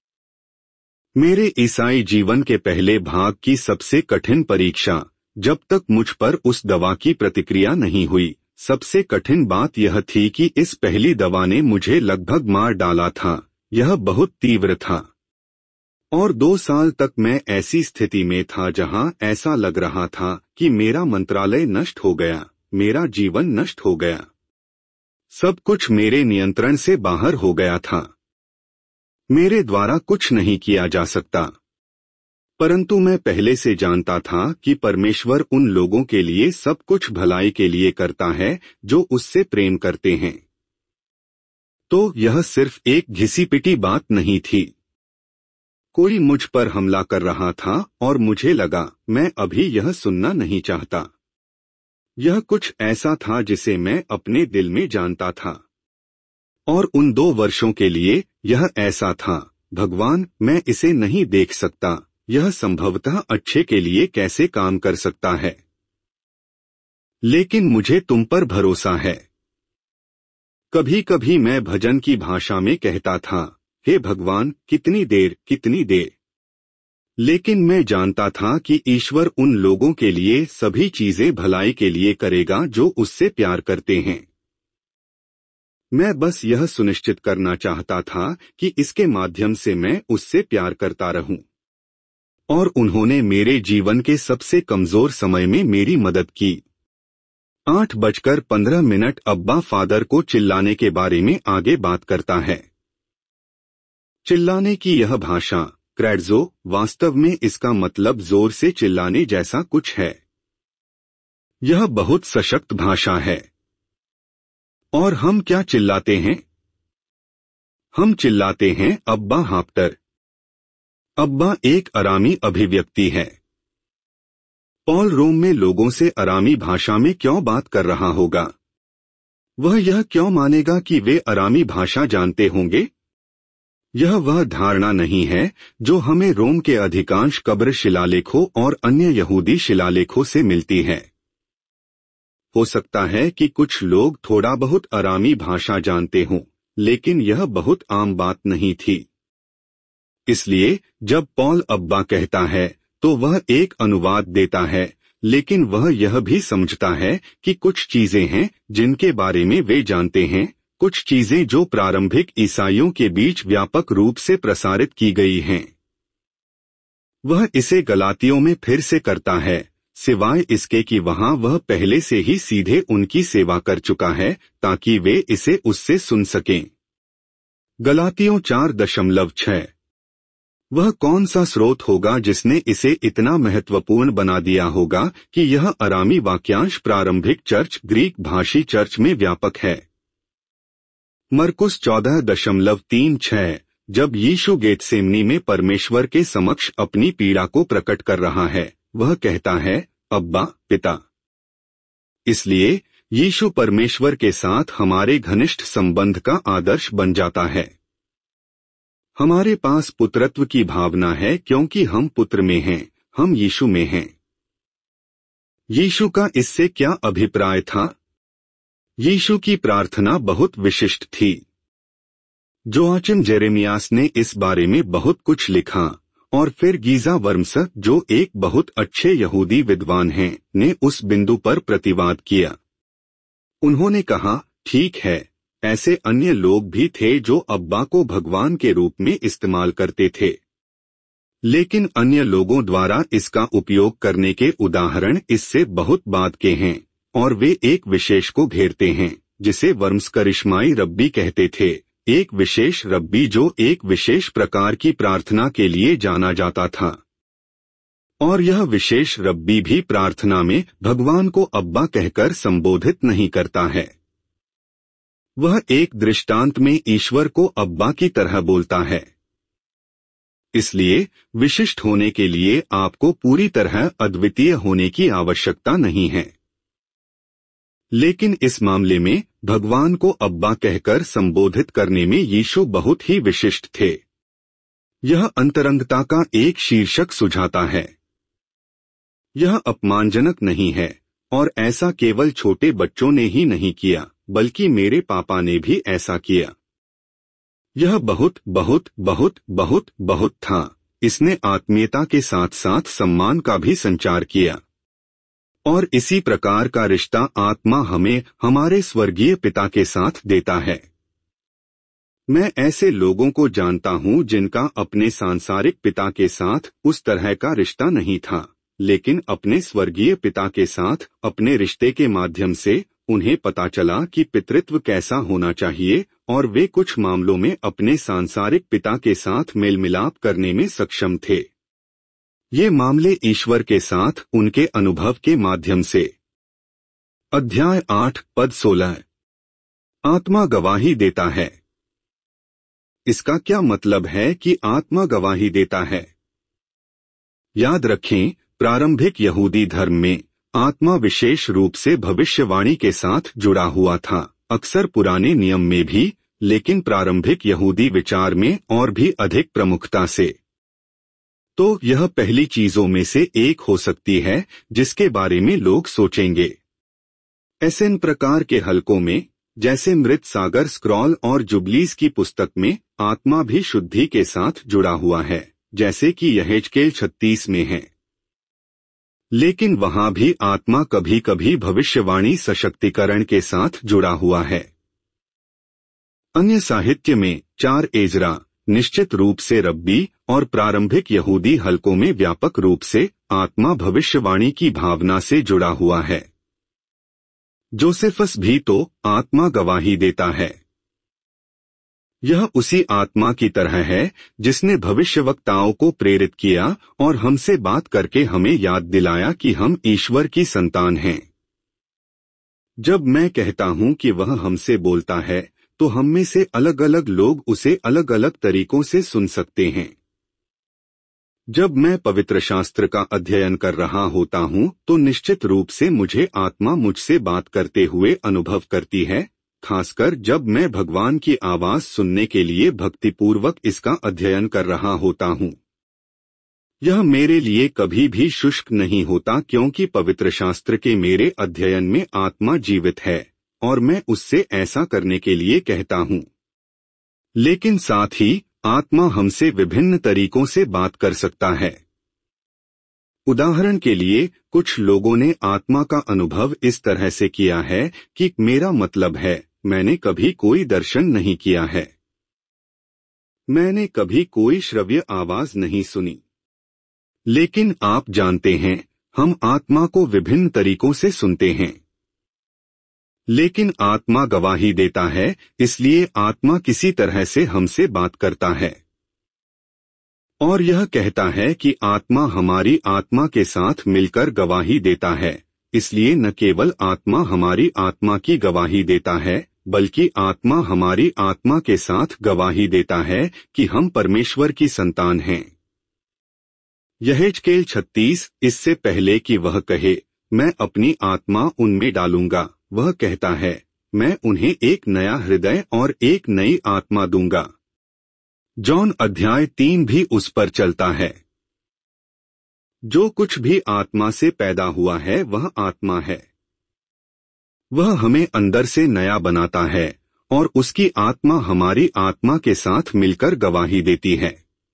[SPEAKER 1] मेरे ईसाई जीवन के पहले भाग की सबसे कठिन परीक्षा, जब तक मुझ पर उस दवा की प्रतिक्रिया नहीं हुई, सबसे कठिन बात यह थी कि इस पहली दवा ने मुझे लगभग मार डाला था। यह बहुत तीव्र था। और 2 साल तक मैं ऐसी स्थिति में था जहां ऐसा लग रहा था कि मेरा मंत्रालय नष्ट हो गया, मेरा जीवन नष्ट हो गया। सब कुछ मेरे नियंत्रण से बाहर हो गया था। मेरे द्वारा कुछ नहीं किया जा सकता। परंतु मैं पहले से जानता था कि परमेश्वर उन लोगों के लिए सब कुछ भलाई के लिए करता है जो उससे प्रेम करते हैं। तो यह सिर्फ एक घिसी-पिटी बात नहीं थी। कोई मुझ पर हमला कर रहा था और मुझे लगा मैं अभी यह सुनना नहीं चाहता। यह कुछ ऐसा था जिसे मैं अपने दिल में जानता था। और उन 2 वर्षों के लिए यह ऐसा था, भगवान, मैं इसे नहीं देख सकता, यह संभवतः अच्छे के लिए कैसे काम कर सकता है। लेकिन मुझे तुम पर भरोसा है। कभी कभी मैं भजन की भाषा में कहता था, हे भगवान, कितनी देर। लेकिन मैं जानता था कि ईश्वर उन लोगों के लिए सभी चीजें भलाई के लिए करेगा जो उससे प्यार करते हैं। मैं बस यह सुनिश्चित करना चाहता था कि इसके माध्यम से मैं उससे प्यार करता रहूं। और उन्होंने मेरे जीवन के सबसे कमजोर समय में मेरी मदद की। 8:15 अब्बा फादर को चिल्लाने के बारे में आगे बात करता है। चिल्लाने की यह भाषा, क्रैड्जो, वास्तव में इसका मतलब जोर से चिल्लाने जैसा कुछ है। यह बहुत सशक्त भाषा है। और हम क्या चिल्लाते हैं? हम चिल्लाते हैं, अब्बा हाप्टर। अब्बा एक अरामी अभिव्यक्ति है। पॉल रोम में लोगों से अरामी भाषा में क्यों बात कर रहा होगा? वह यह क्यों मानेगा कि वे अरामी भाषा जानते होंगे? यह वह धारणा नहीं है जो हमें रोम के अधिकांश कब्र शिलालेखों और अन्य यहूदी शिलालेखों से मिलती है। हो सकता है कि कुछ लोग थोड़ा बहुत अरामी भाषा जानते हों, लेकिन यह बहुत आम बात नहीं थी। इसलिए जब पॉल अब्बा कहता है तो वह एक अनुवाद देता है, लेकिन वह यह भी समझता है कि कुछ चीजें हैं जिनके बारे में वे जानते हैं, कुछ चीजें जो प्रारंभिक ईसाइयों के बीच व्यापक रूप से प्रसारित की गई हैं। वह इसे गलातियों में फिर से करता है, सिवाय इसके कि वहां वह पहले से ही सीधे उनकी सेवा कर चुका है ताकि वे इसे उससे सुन सकें। गलातियों 4:6। वह कौन सा स्रोत होगा जिसने इसे इतना महत्वपूर्ण बना दिया होगा कि यह अरामी वाक्यांश प्रारंभिक चर्च, ग्रीक भाषी चर्च में व्यापक है। मरकुस 14:36। जब यीशु गेतसेमनी में परमेश्वर के समक्ष अपनी पीड़ा को प्रकट कर रहा है, वह कहता है, अब्बा, पिता। इसलिए यीशु परमेश्वर के साथ हमारे घनिष्ठ संबंध का आदर्श बन जाता है। हमारे पास पुत्रत्व की भावना है क्योंकि हम पुत्र में हैं, हम यीशु में हैं। यीशु का इससे क्या अभिप्राय था? यीशु की प्रार्थना बहुत विशिष्ट थी। जोआचिम जेरेमियास ने इस बारे में बहुत कुछ लिखा, और फिर गीजा वर्म्स, जो एक बहुत अच्छे यहूदी विद्वान हैं, ने उस बिंदु पर प्रतिवाद किया। उन्होंने कहा, ठीक है, ऐसे अन्य लोग भी थे जो अब्बा को भगवान के रूप में इस्तेमाल करते थे। लेकिन अन्य लोगों द्वारा इसका उपयोग करने के उदाहरण इससे बहुत बाद के हैं, और वे एक विशेष को घेरते हैं जिसे वर्म्स करिश्माई रब्बी कहते थे, एक विशेष रब्बी जो एक विशेष प्रकार की प्रार्थना के लिए जाना जाता था। और यह विशेष रब्बी भी प्रार्थना में भगवान को अब्बा कहकर संबोधित नहीं करता है। वह एक दृष्टांत में ईश्वर को अब्बा की तरह बोलता है। इसलिए विशिष्ट होने के लिए आपको पूरी तरह अद्वितीय होने की आवश्यकता नहीं है। लेकिन इस मामले में भगवान को अब्बा कहकर संबोधित करने में यीशु बहुत ही विशिष्ट थे। यह अंतरंगता का एक शीर्षक सुझाता है। यह अपमानजनक नहीं है, और ऐसा केवल छोटे बच्चों ने ही नहीं किया, बल्कि मेरे पापा ने भी ऐसा किया। यह बहुत बहुत बहुत बहुत बहुत था। इसने आत्मीयता के साथ साथ सम्मान का भी संचार किया। और इसी प्रकार का रिश्ता आत्मा हमें हमारे स्वर्गीय पिता के साथ देता है। मैं ऐसे लोगों को जानता हूँ जिनका अपने सांसारिक पिता के साथ उस तरह का रिश्ता नहीं था, लेकिन अपने स्वर्गीय पिता के साथ अपने रिश्ते के माध्यम से उन्हें पता चला कि पितृत्व कैसा होना चाहिए और वे कुछ मामलों में अपने सांसारिक पिता के साथ मेल मिलाप करने में सक्षम थे। ये मामले ईश्वर के साथ उनके अनुभव के माध्यम से। अध्याय 8 पद 16। आत्मा गवाही देता है। इसका क्या मतलब है कि आत्मा गवाही देता है? याद रखें, प्रारंभिक यहूदी धर्म में आत्मा विशेष रूप से भविष्यवाणी के साथ जुड़ा हुआ था, अक्सर पुराने नियम में भी, लेकिन प्रारंभिक यहूदी विचार में और भी अधिक प्रमुखता से। तो यह पहली चीजों में से एक हो सकती है जिसके बारे में लोग सोचेंगे। एसएन प्रकार के हलकों में, जैसे मृत सागर स्क्रॉल और जुबलीस की पुस्तक में, आत्मा भी शुद्धि के साथ जुड़ा हुआ है, जैसे कि यहेजकेल 36 में है। लेकिन वहां भी आत्मा कभी कभी भविष्यवाणी सशक्तिकरण के साथ जुड़ा हुआ है। अन्य साहित्य में 4 एजरा, निश्चित रूप से रब्बी और प्रारंभिक यहूदी हलकों में व्यापक रूप से आत्मा भविष्यवाणी की भावना से जुड़ा हुआ है। जोसेफस भी तो आत्मा गवाही देता है। यह उसी आत्मा की तरह है जिसने भविष्यवक्ताओं को प्रेरित किया और हमसे बात करके हमें याद दिलाया कि हम ईश्वर की संतान हैं। जब मैं कहता हूं कि वह हमसे बोलता है, तो हम में से अलग अलग लोग उसे अलग अलग तरीकों से सुन सकते हैं। जब मैं पवित्र शास्त्र का अध्ययन कर रहा होता हूं, तो निश्चित रूप से मुझे आत्मा मुझसे बात करते हुए अनुभव करती है, खासकर जब मैं भगवान की आवाज सुनने के लिए भक्तिपूर्वक इसका अध्ययन कर रहा होता हूँ। यह मेरे लिए कभी भी शुष्क नहीं होता, क्योंकि पवित्र शास्त्र के मेरे अध्ययन में आत्मा जीवित है और मैं उससे ऐसा करने के लिए कहता हूँ। लेकिन साथ ही आत्मा हमसे विभिन्न तरीकों से बात कर सकता है। उदाहरण के लिए, कुछ लोगों ने आत्मा का अनुभव इस तरह से किया है कि मेरा मतलब है, मैंने कभी कोई दर्शन नहीं किया है, मैंने कभी कोई श्रव्य आवाज नहीं सुनी। लेकिन आप जानते हैं, हम आत्मा को विभिन्न तरीकों से सुनते हैं। लेकिन आत्मा गवाही देता है, इसलिए आत्मा किसी तरह से हमसे बात करता है और यह कहता है कि आत्मा हमारी आत्मा के साथ मिलकर गवाही देता है। इसलिए न केवल आत्मा हमारी आत्मा की गवाही देता है, बल्कि आत्मा हमारी आत्मा के साथ गवाही देता है कि हम परमेश्वर की संतान हैं। यहेजकेल 36, इससे पहले कि वह कहे, मैं अपनी आत्मा उनमें डालूंगा, वह कहता है, मैं उन्हें एक नया हृदय और एक नई आत्मा दूंगा। जॉन अध्याय 3 भी उस पर चलता है। जो कुछ भी आत्मा से पैदा हुआ है वह आत्मा है। वह हमें अंदर से नया बनाता है और उसकी आत्मा हमारी आत्मा के साथ मिलकर गवाही देती है।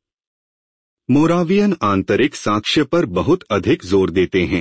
[SPEAKER 1] मोरावियन आंतरिक साक्ष्य पर बहुत अधिक जोर देते हैं।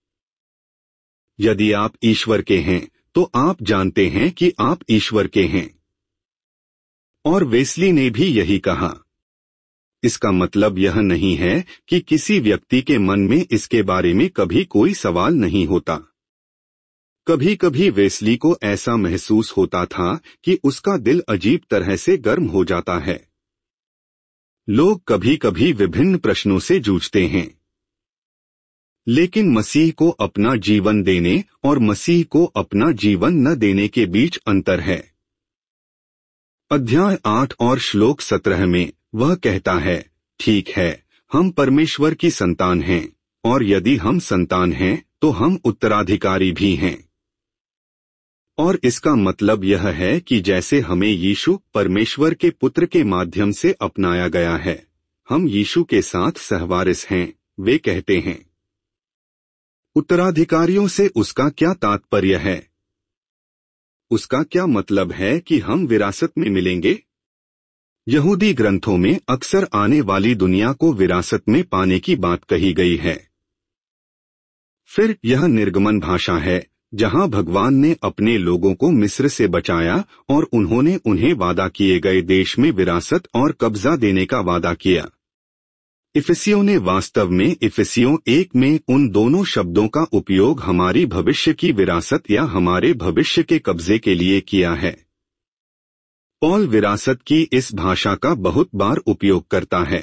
[SPEAKER 1] यदि आप ईश्वर के हैं, तो आप जानते हैं कि आप ईश्वर के हैं। और वेस्ली ने भी यही कहा। इसका मतलब यह नहीं है कि किसी व्यक्ति के मन में इसके बारे में कभी कोई सवाल नहीं होता। कभी कभी वेस्ली को ऐसा महसूस होता था कि उसका दिल अजीब तरह से गर्म हो जाता है। लोग कभी कभी विभिन्न प्रश्नों से जूझते हैं, लेकिन मसीह को अपना जीवन देने और मसीह को अपना जीवन न देने के बीच अंतर है। अध्याय 8 और श्लोक 17 में वह कहता है, ठीक है, हम परमेश्वर की संतान हैं, और यदि हम संतान हैं तो हम उत्तराधिकारी भी हैं। और इसका मतलब यह है कि जैसे हमें यीशु परमेश्वर के पुत्र के माध्यम से अपनाया गया है, हम यीशु के साथ सहवारिस हैं, वे कहते हैं। उत्तराधिकारियों से उसका क्या तात्पर्य है? उसका क्या मतलब है कि हम विरासत में मिलेंगे? यहूदी ग्रंथों में अक्सर आने वाली दुनिया को विरासत में पाने की बात कही गई है। फिर यह निर्गमन भाषा है जहां भगवान ने अपने लोगों को मिस्र से बचाया और उन्होंने उन्हें वादा किए गए देश में विरासत और कब्जा देने का वादा किया। इफिसियों ने वास्तव में इफिसियों 1 में उन दोनों शब्दों का उपयोग हमारी भविष्य की विरासत या हमारे भविष्य के कब्जे के लिए किया है। पौल विरासत की इस भाषा का बहुत बार उपयोग करता है।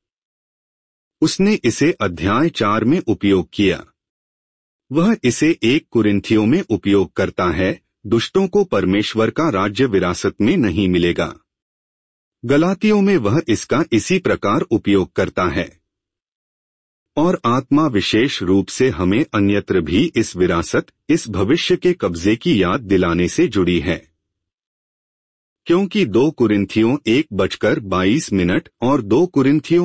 [SPEAKER 1] उसने इसे अध्याय 4 में उपयोग किया। वह इसे 1 कुरिन्थियों में उपयोग करता है, दुष्टों को परमेश्वर का राज्य विरासत में नहीं मिलेगा। गलातियों में वह इसका इसी प्रकार उपयोग करता है। और आत्मा विशेष रूप से हमें अन्यत्र भी इस विरासत, इस भविष्य के कब्जे की याद दिलाने से जुड़ी है। क्योंकि 2 कुरिन्थियों 1:22 और 2 कुरिन्थियों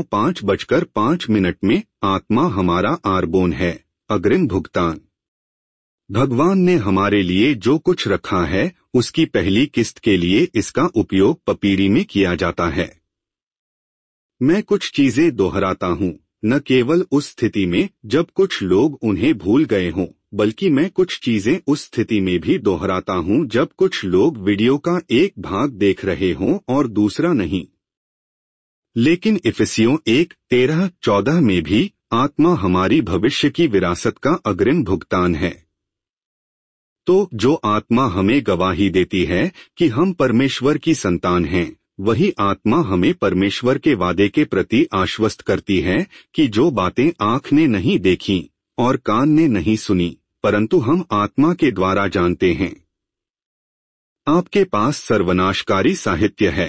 [SPEAKER 1] 5:5 में आत्मा हमारा आर्बोन है, अग्रिम भुगतान। भगवान ने हमारे लिए जो कुछ रखा है उसकी पहली किस्त के लिए इसका उपयोग पपीरी में किया जाता है। मैं कुछ चीजें दोहराता हूँ, न केवल उस स्थिति में जब कुछ लोग उन्हें भूल गए हों, बल्कि मैं कुछ चीजें उस स्थिति में भी दोहराता हूँ जब कुछ लोग वीडियो का एक भाग देख रहे हों और दूसरा नहीं। लेकिन इफिसियों 1:13-14 में भी आत्मा हमारी भविष्य की विरासत का अग्रिम भुगतान है। तो जो आत्मा हमें गवाही देती है कि हम परमेश्वर की संतान हैं, वही आत्मा हमें परमेश्वर के वादे के प्रति आश्वस्त करती है कि जो बातें आँख ने नहीं देखीं और कान ने नहीं सुनी, परंतु हम आत्मा के द्वारा जानते हैं। आपके पास सर्वनाशकारी साहित्य है।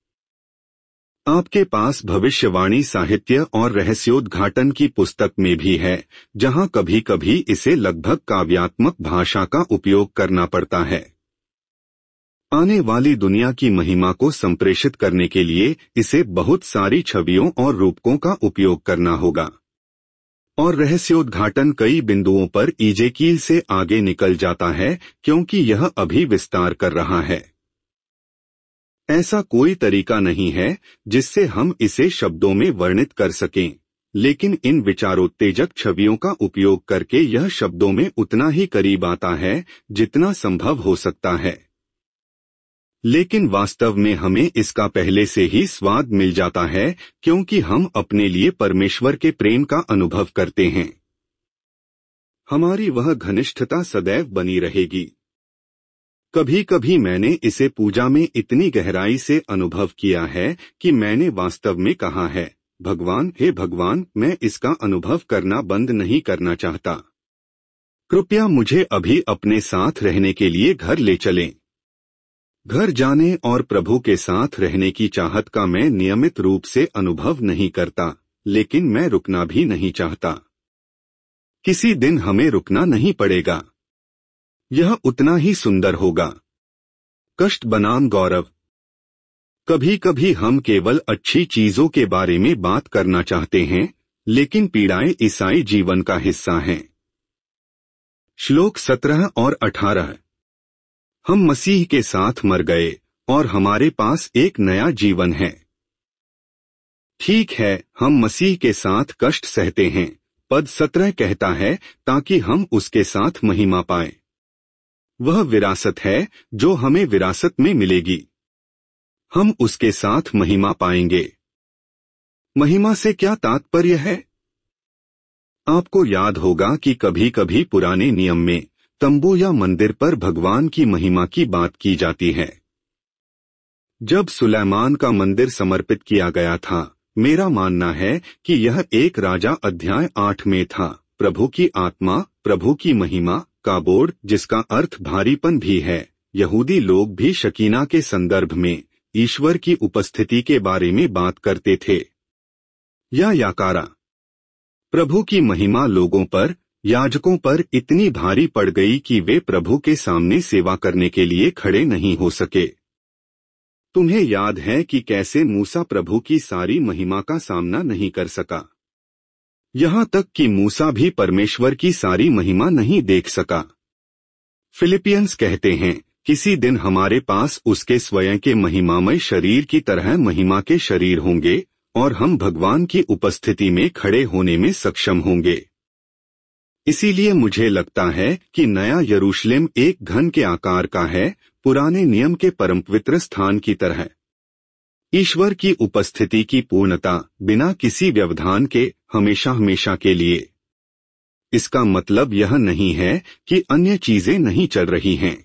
[SPEAKER 1] आपके पास भविष्यवाणी साहित्य और रहस्योद्घाटन की पुस्तक में भी है, जहां कभी कभी इसे लगभग काव्यात्मक भाषा का उपयोग करना पड़ता है। आने वाली दुनिया की महिमा को संप्रेषित करने के लिए इसे बहुत सारी छवियों और रूपकों का उपयोग करना होगा। और रहस्योद्घाटन कई बिंदुओं पर इजेकील से आगे निकल जाता है, क्योंकि यह अभी विस्तार कर रहा है। ऐसा कोई तरीका नहीं है जिससे हम इसे शब्दों में वर्णित कर सकें, लेकिन इन विचारोत्तेजक छवियों का उपयोग करके यह शब्दों में उतना ही करीब आता है जितना संभव हो सकता है। लेकिन वास्तव में हमें इसका पहले से ही स्वाद मिल जाता है, क्योंकि हम अपने लिए परमेश्वर के प्रेम का अनुभव करते हैं। हमारी वह घनिष्ठता सदैव बनी रहेगी। कभी कभी मैंने इसे पूजा में इतनी गहराई से अनुभव किया है कि मैंने वास्तव में कहा है, भगवान, हे भगवान, मैं इसका अनुभव करना बंद नहीं करना चाहता। कृपया मुझे अभी अपने साथ रहने के लिए घर ले चलें। घर जाने और प्रभु के साथ रहने की चाहत का मैं नियमित रूप से अनुभव नहीं करता, लेकिन मैं रुकना भी नहीं चाहता। किसी दिन हमें रुकना नहीं पड़ेगा। यह उतना ही सुंदर होगा। कष्ट बनाम गौरव। कभी कभी हम केवल अच्छी चीजों के बारे में बात करना चाहते हैं, लेकिन पीड़ाएं ईसाई जीवन का हिस्सा हैं। श्लोक 17 और 18। हम मसीह के साथ मर गए और हमारे पास एक नया जीवन है। ठीक है, हम मसीह के साथ कष्ट सहते हैं, पद 17 कहता है, ताकि हम उसके साथ महिमा पाएं। वह विरासत है जो हमें विरासत में मिलेगी। हम उसके साथ महिमा पाएंगे। महिमा से क्या तात्पर्य है? आपको याद होगा कि कभी कभी पुराने नियम में तंबू या मंदिर पर भगवान की महिमा की बात की जाती है। जब सुलैमान का मंदिर समर्पित किया गया था, मेरा मानना है कि यह 1 राजा अध्याय 8 में था। प्रभु की आत्मा, प्रभु की महिमा का बोर्ड, जिसका अर्थ भारीपन भी है। यहूदी लोग भी शकीना के संदर्भ में ईश्वर की उपस्थिति के बारे में बात करते थे। या याकारा। प्रभु की महिमा लोगों पर, याजकों पर इतनी भारी पड़ गई कि वे प्रभु के सामने सेवा करने के लिए खड़े नहीं हो सके। तुम्हें याद है कि कैसे मूसा प्रभु की सारी महिमा का सामना नहीं कर सका। यहाँ तक कि मूसा भी परमेश्वर की सारी महिमा नहीं देख सका। फिलिपियंस कहते हैं, किसी दिन हमारे पास उसके स्वयं के महिमामय शरीर की तरह महिमा के शरीर होंगे और हम भगवान की उपस्थिति में खड़े होने में सक्षम होंगे। इसीलिए मुझे लगता है कि नया यरूशलेम एक घन के आकार का है, पुराने नियम के परम पवित्र स्थान की तरह। ईश्वर की उपस्थिति की पूर्णता बिना किसी व्यवधान के, हमेशा हमेशा के लिए। इसका मतलब यह नहीं है कि अन्य चीजें नहीं चल रही हैं।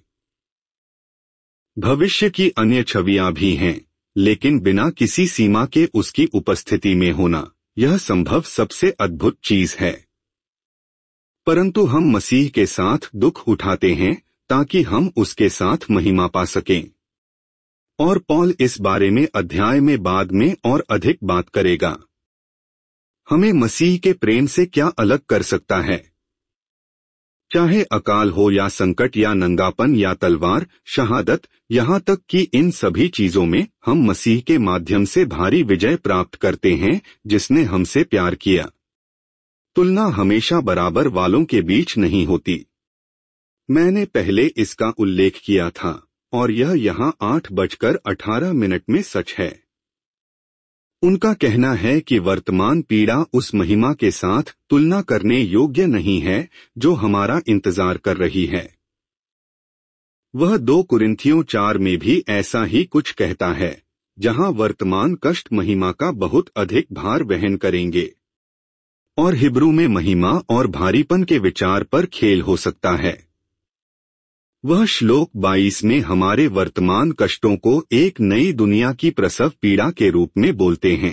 [SPEAKER 1] भविष्य की अन्य छवियां भी हैं, लेकिन बिना किसी सीमा के उसकी उपस्थिति में होना, यह संभव सबसे अद्भुत चीज है। परंतु हम मसीह के साथ दुख उठाते हैं ताकि हम उसके साथ महिमा पा सकें। और पौल इस बारे में अध्याय में बाद में और अधिक बात करेगा। हमें मसीह के प्रेम से क्या अलग कर सकता है? चाहे अकाल हो या संकट या नंगापन या तलवार, शहादत, यहाँ तक कि इन सभी चीजों में हम मसीह के माध्यम से भारी विजय प्राप्त करते हैं, जिसने हमसे प्यार किया। तुलना हमेशा बराबर वालों के बीच नहीं होती। मैंने पहले इसका उल्लेख किया था, और यह यहाँ 8:18 में सच है। उनका कहना है कि वर्तमान पीड़ा उस महिमा के साथ तुलना करने योग्य नहीं है जो हमारा इंतजार कर रही है। वह 2 कुरिन्थियों 4 में भी ऐसा ही कुछ कहता है, जहां वर्तमान कष्ट महिमा का बहुत अधिक भार वहन करेंगे। और हिब्रू में महिमा और भारीपन के विचार पर खेल हो सकता है। वह श्लोक 22 में हमारे वर्तमान कष्टों को एक नई दुनिया की प्रसव पीड़ा के रूप में बोलते हैं।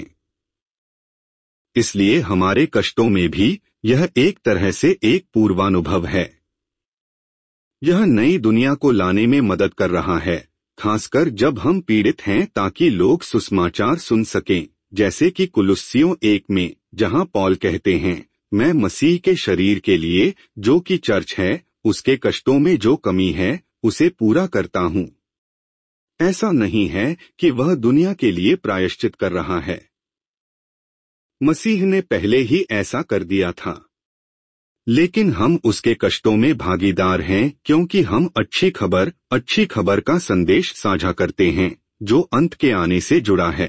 [SPEAKER 1] इसलिए हमारे कष्टों में भी यह एक तरह से एक पूर्वानुभव है। यह नई दुनिया को लाने में मदद कर रहा है, खासकर जब हम पीड़ित हैं, ताकि लोग सुसमाचार सुन सकें, जैसे कि कुलुस्सियों 1 में, जहां पौल कहते हैं, मैं मसीह के शरीर के लिए, जो कि चर्च है, उसके कष्टों में जो कमी है उसे पूरा करता हूं। ऐसा नहीं है कि वह दुनिया के लिए प्रायश्चित कर रहा है। मसीह ने पहले ही ऐसा कर दिया था। लेकिन हम उसके कष्टों में भागीदार हैं, क्योंकि हम अच्छी खबर का संदेश साझा करते हैं, जो अंत के आने से जुड़ा है।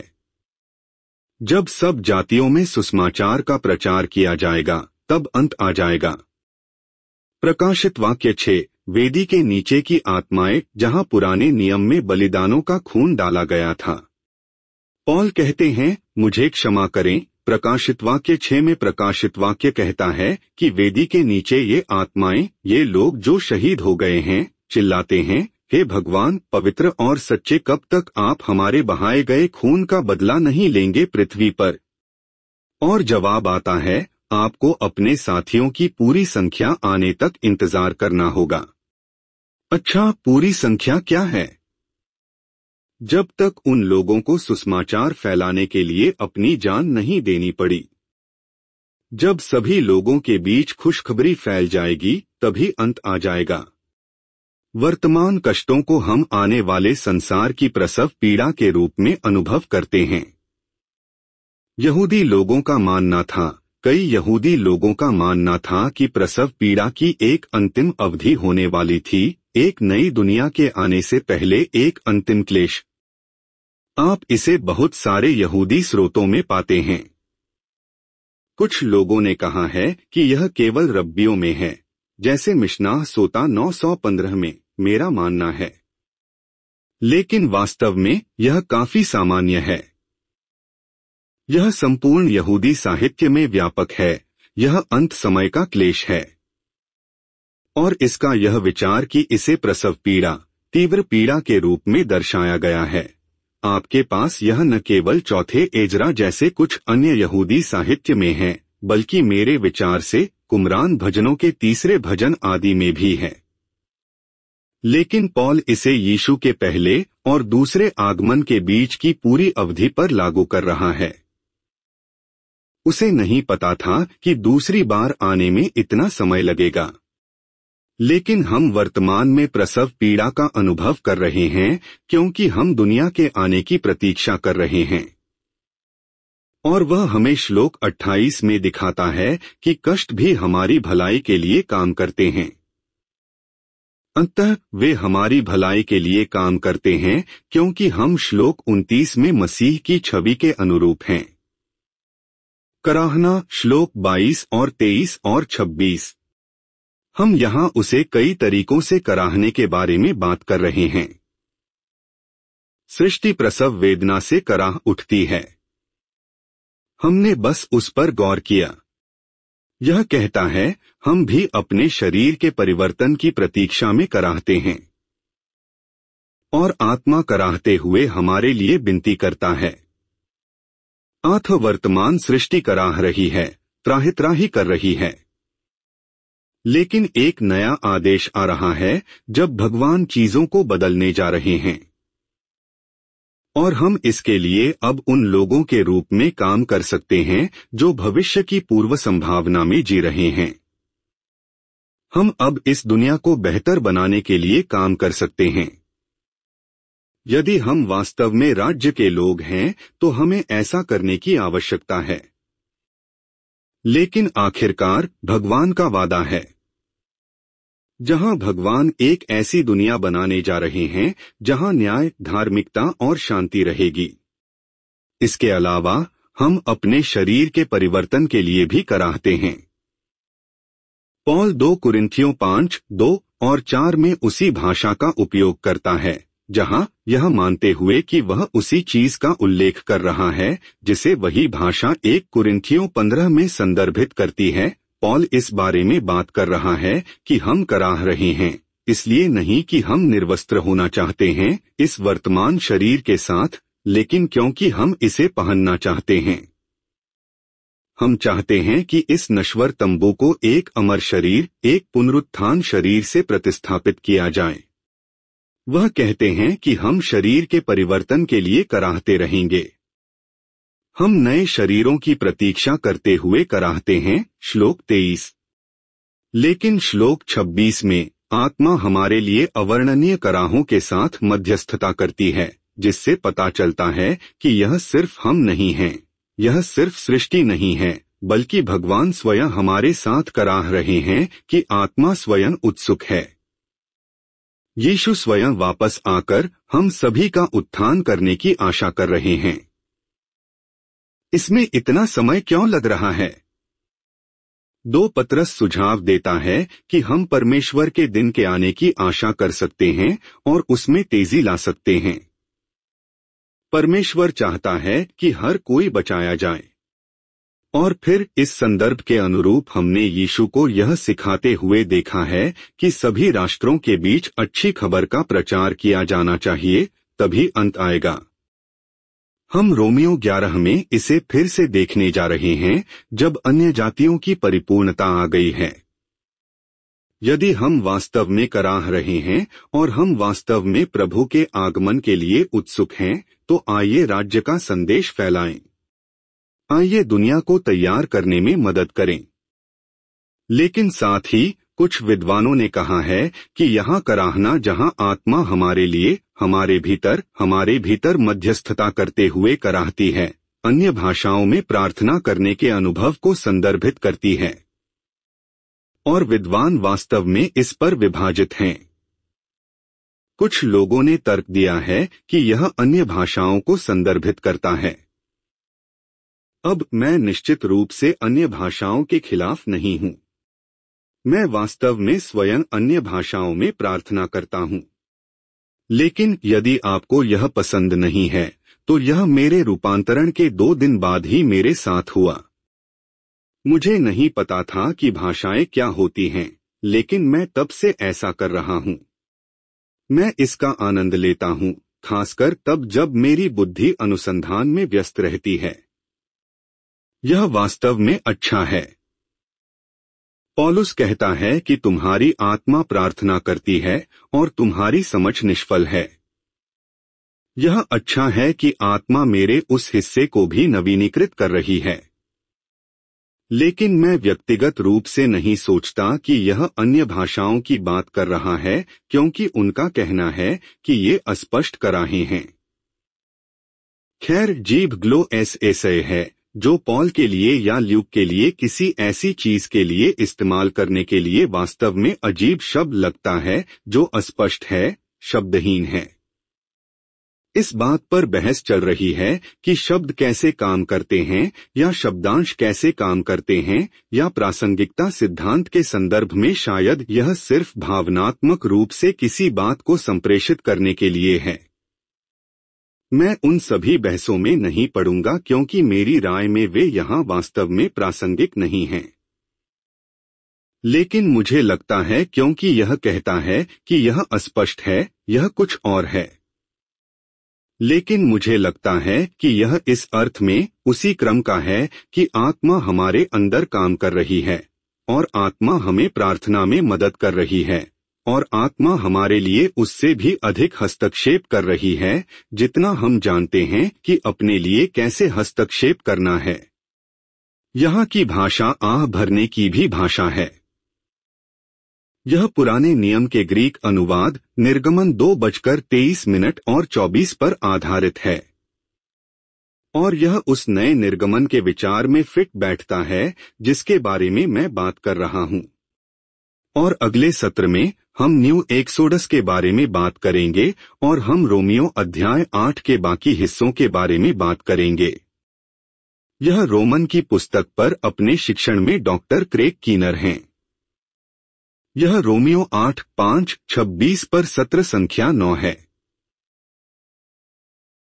[SPEAKER 1] जब सब जातियों में सुसमाचार का प्रचार किया जाएगा, तब अंत आ जाएगा। प्रकाशित वाक्य 6, वेदी के नीचे की आत्माएं, जहां पुराने नियम में बलिदानों का खून डाला गया था। पौल कहते हैं, मुझे क्षमा करें। प्रकाशित वाक्य 6 में प्रकाशित वाक्य कहता है कि वेदी के नीचे ये आत्माएं, ये लोग जो शहीद हो गए हैं, चिल्लाते हैं, हे भगवान पवित्र और सच्चे, कब तक आप हमारे बहाए गए खून का बदला नहीं लेंगे पृथ्वी पर? और जवाब आता है, आपको अपने साथियों की पूरी संख्या आने तक इंतजार करना होगा। अच्छा, पूरी संख्या क्या है? जब तक उन लोगों को सुसमाचार फैलाने के लिए अपनी जान नहीं देनी पड़ी। जब सभी लोगों के बीच खुशखबरी फैल जाएगी, तभी अंत आ जाएगा। वर्तमान कष्टों को हम आने वाले संसार की प्रसव पीड़ा के रूप में अनुभव करते हैं। यहूदी लोगों का मानना था, कई यहूदी लोगों का मानना था कि प्रसव पीड़ा की एक अंतिम अवधि होने वाली थी, एक नई दुनिया के आने से पहले एक अंतिम क्लेश। आप इसे बहुत सारे यहूदी स्रोतों में पाते हैं। कुछ लोगों ने कहा है कि यह केवल रब्बियों में है, जैसे मिशनाह सोता 915 में, मेरा मानना है। लेकिन वास्तव में यह काफी सामान्य है। यह संपूर्ण यहूदी साहित्य में व्यापक है। यह अंत समय का क्लेश है। और इसका यह विचार कि इसे प्रसव पीड़ा, तीव्र पीड़ा के रूप में दर्शाया गया है। आपके पास यह न केवल चौथे एजरा जैसे कुछ अन्य यहूदी साहित्य में है, बल्कि मेरे विचार से कुमरान भजनों के 3 भजन आदि में भी है। लेकिन पौल इसे यीशु के पहले और दूसरे आगमन के बीच की पूरी अवधि पर लागू कर रहा है। उसे नहीं पता था कि दूसरी बार आने में इतना समय लगेगा। लेकिन हम वर्तमान में प्रसव पीड़ा का अनुभव कर रहे हैं, क्योंकि हम दुनिया के आने की प्रतीक्षा कर रहे हैं। और वह हमें श्लोक 28 में दिखाता है कि कष्ट भी हमारी भलाई के लिए काम करते हैं। अतः वे हमारी भलाई के लिए काम करते हैं, क्योंकि हम श्लोक 29 में मसीह की छवि के अनुरूप हैं। कराहना श्लोक 22 और 23 और 26। हम यहाँ उसे कई तरीकों से कराहने के बारे में बात कर रहे हैं। सृष्टि प्रसव वेदना से कराह उठती है। हमने बस उस पर गौर किया। यह कहता है, हम भी अपने शरीर के परिवर्तन की प्रतीक्षा में कराहते हैं, और आत्मा कराहते हुए हमारे लिए विनती करता है। आथ वर्तमान सृष्टि कराह रही है, त्राहि कर रही है। लेकिन एक नया आदेश आ रहा है जब भगवान चीजों को बदलने जा रहे हैं, और हम इसके लिए अब उन लोगों के रूप में काम कर सकते हैं जो भविष्य की पूर्व संभावना में जी रहे हैं। हम अब इस दुनिया को बेहतर बनाने के लिए काम कर सकते हैं। यदि हम वास्तव में राज्य के लोग हैं तो हमें ऐसा करने की आवश्यकता है। लेकिन आखिरकार भगवान का वादा है, जहां भगवान एक ऐसी दुनिया बनाने जा रहे हैं जहां न्याय, धार्मिकता और शांति रहेगी। इसके अलावा हम अपने शरीर के परिवर्तन के लिए भी कराहते हैं। पौल 2 कुरिन्थियों 5, 2 और 4 में उसी भाषा का उपयोग करता है, जहां यह मानते हुए कि वह उसी चीज का उल्लेख कर रहा है जिसे वही भाषा 1 कुरिन्थियों 15 में संदर्भित करती है। पौल इस बारे में बात कर रहा है कि हम कराह रहे हैं, इसलिए नहीं कि हम निर्वस्त्र होना चाहते हैं इस वर्तमान शरीर के साथ, लेकिन क्योंकि हम इसे पहनना चाहते हैं। हम चाहते हैं कि इस नश्वर तंबू को एक अमर शरीर, एक पुनरुत्थान शरीर से प्रतिस्थापित किया जाए। वह कहते हैं कि हम शरीर के परिवर्तन के लिए कराहते रहेंगे। हम नए शरीरों की प्रतीक्षा करते हुए कराहते हैं। श्लोक 23। लेकिन श्लोक 26 में आत्मा हमारे अवर्णनीय अवर्णनीय कराहों के साथ मध्यस्थता करती है, जिससे पता चलता है कि यह सिर्फ हम नहीं हैं, यह सिर्फ सृष्टि नहीं है, बल्कि भगवान स्वयं हमारे साथ कराह रहे हैं कि आत्मा स्वयं उत्सुक है। यीशु स्वयं वापस आकर हम सभी का उत्थान करने की आशा कर रहे हैं। इसमें इतना समय क्यों लग रहा है? 2 पत्रस सुझाव देता है कि हम परमेश्वर के दिन के आने की आशा कर सकते हैं और उसमें तेजी ला सकते हैं। परमेश्वर चाहता है कि हर कोई बचाया जाए। और फिर इस संदर्भ के अनुरूप हमने यीशु को यह सिखाते हुए देखा है कि सभी राष्ट्रों के बीच अच्छी खबर का प्रचार किया जाना चाहिए, तभी अंत आएगा। हम रोमियो 11 में इसे फिर से देखने जा रहे हैं जब अन्य जातियों की परिपूर्णता आ गई है। यदि हम वास्तव में कराह रहे हैं और हम वास्तव में प्रभु के आगमन के लिए उत्सुक हैं, तो आइए राज्य का संदेश फैलाएं। आइए दुनिया को तैयार करने में मदद करें। लेकिन साथ ही कुछ विद्वानों ने कहा है कि यहाँ कराहना जहाँ आत्मा हमारे लिए हमारे भीतर मध्यस्थता करते हुए कराहती है, अन्य भाषाओं में प्रार्थना करने के अनुभव को संदर्भित करती है। और विद्वान वास्तव में इस पर विभाजित हैं। कुछ लोगों ने तर्क दिया है कि यह अन्य भाषाओं को संदर्भित करता है। अब मैं निश्चित रूप से अन्य भाषाओं के खिलाफ नहीं हूं। मैं वास्तव में स्वयं अन्य भाषाओं में प्रार्थना करता हूं। लेकिन यदि आपको यह पसंद नहीं है, तो यह मेरे रूपांतरण के 2 दिन बाद ही मेरे साथ हुआ। मुझे नहीं पता था कि भाषाएं क्या होती हैं, लेकिन मैं तब से ऐसा कर रहा हूं। मैं इसका आनंद लेता हूं, खासकर तब जब मेरी बुद्धि अनुसंधान में व्यस्त रहती है। यह वास्तव में अच्छा है। पौलुस कहता है कि तुम्हारी आत्मा प्रार्थना करती है और तुम्हारी समझ निष्फल है। यह अच्छा है कि आत्मा मेरे उस हिस्से को भी नवीनीकृत कर रही है। लेकिन मैं व्यक्तिगत रूप से नहीं सोचता कि यह अन्य भाषाओं की बात कर रहा है, क्योंकि उनका कहना है कि ये अस्पष्ट कराहे हैं। खैर, जीभ ग्लो ऐसे है जो पॉल के लिए या ल्यूक के लिए किसी ऐसी चीज के लिए इस्तेमाल करने के लिए वास्तव में अजीब शब्द लगता है जो अस्पष्ट है, शब्दहीन है। इस बात पर बहस चल रही है कि शब्द कैसे काम करते हैं या शब्दांश कैसे काम करते हैं, या प्रासंगिकता सिद्धांत के संदर्भ में शायद यह सिर्फ भावनात्मक रूप से किसी बात को संप्रेषित करने के लिए है। मैं उन सभी बहसों में नहीं पड़ूंगा क्योंकि मेरी राय में वे यहाँ वास्तव में प्रासंगिक नहीं हैं। लेकिन मुझे लगता है क्योंकि यह कहता है कि यह अस्पष्ट है, यह कुछ और है। लेकिन मुझे लगता है कि यह इस अर्थ में उसी क्रम का है कि आत्मा हमारे अंदर काम कर रही है और आत्मा हमें प्रार्थना में मदद कर रही है और आत्मा हमारे लिए उससे भी अधिक हस्तक्षेप कर रही है जितना हम जानते हैं कि अपने लिए कैसे हस्तक्षेप करना है। यहाँ की भाषा आह भरने की भी भाषा है। यह पुराने नियम के ग्रीक अनुवाद निर्गमन 2:23 पर आधारित है और यह उस नए निर्गमन के विचार में फिट बैठता है जिसके बारे में मैं बात कर रहा हूं। और अगले सत्र में हम न्यू एक्सोडस के बारे में बात करेंगे और हम रोमियो अध्याय 8 के बाकी हिस्सों के बारे में बात करेंगे। यह रोमन की पुस्तक पर अपने शिक्षण में डॉक्टर क्रेग कीनर हैं। यह रोमियो 8:5-26 पर सत्र संख्या 9 है।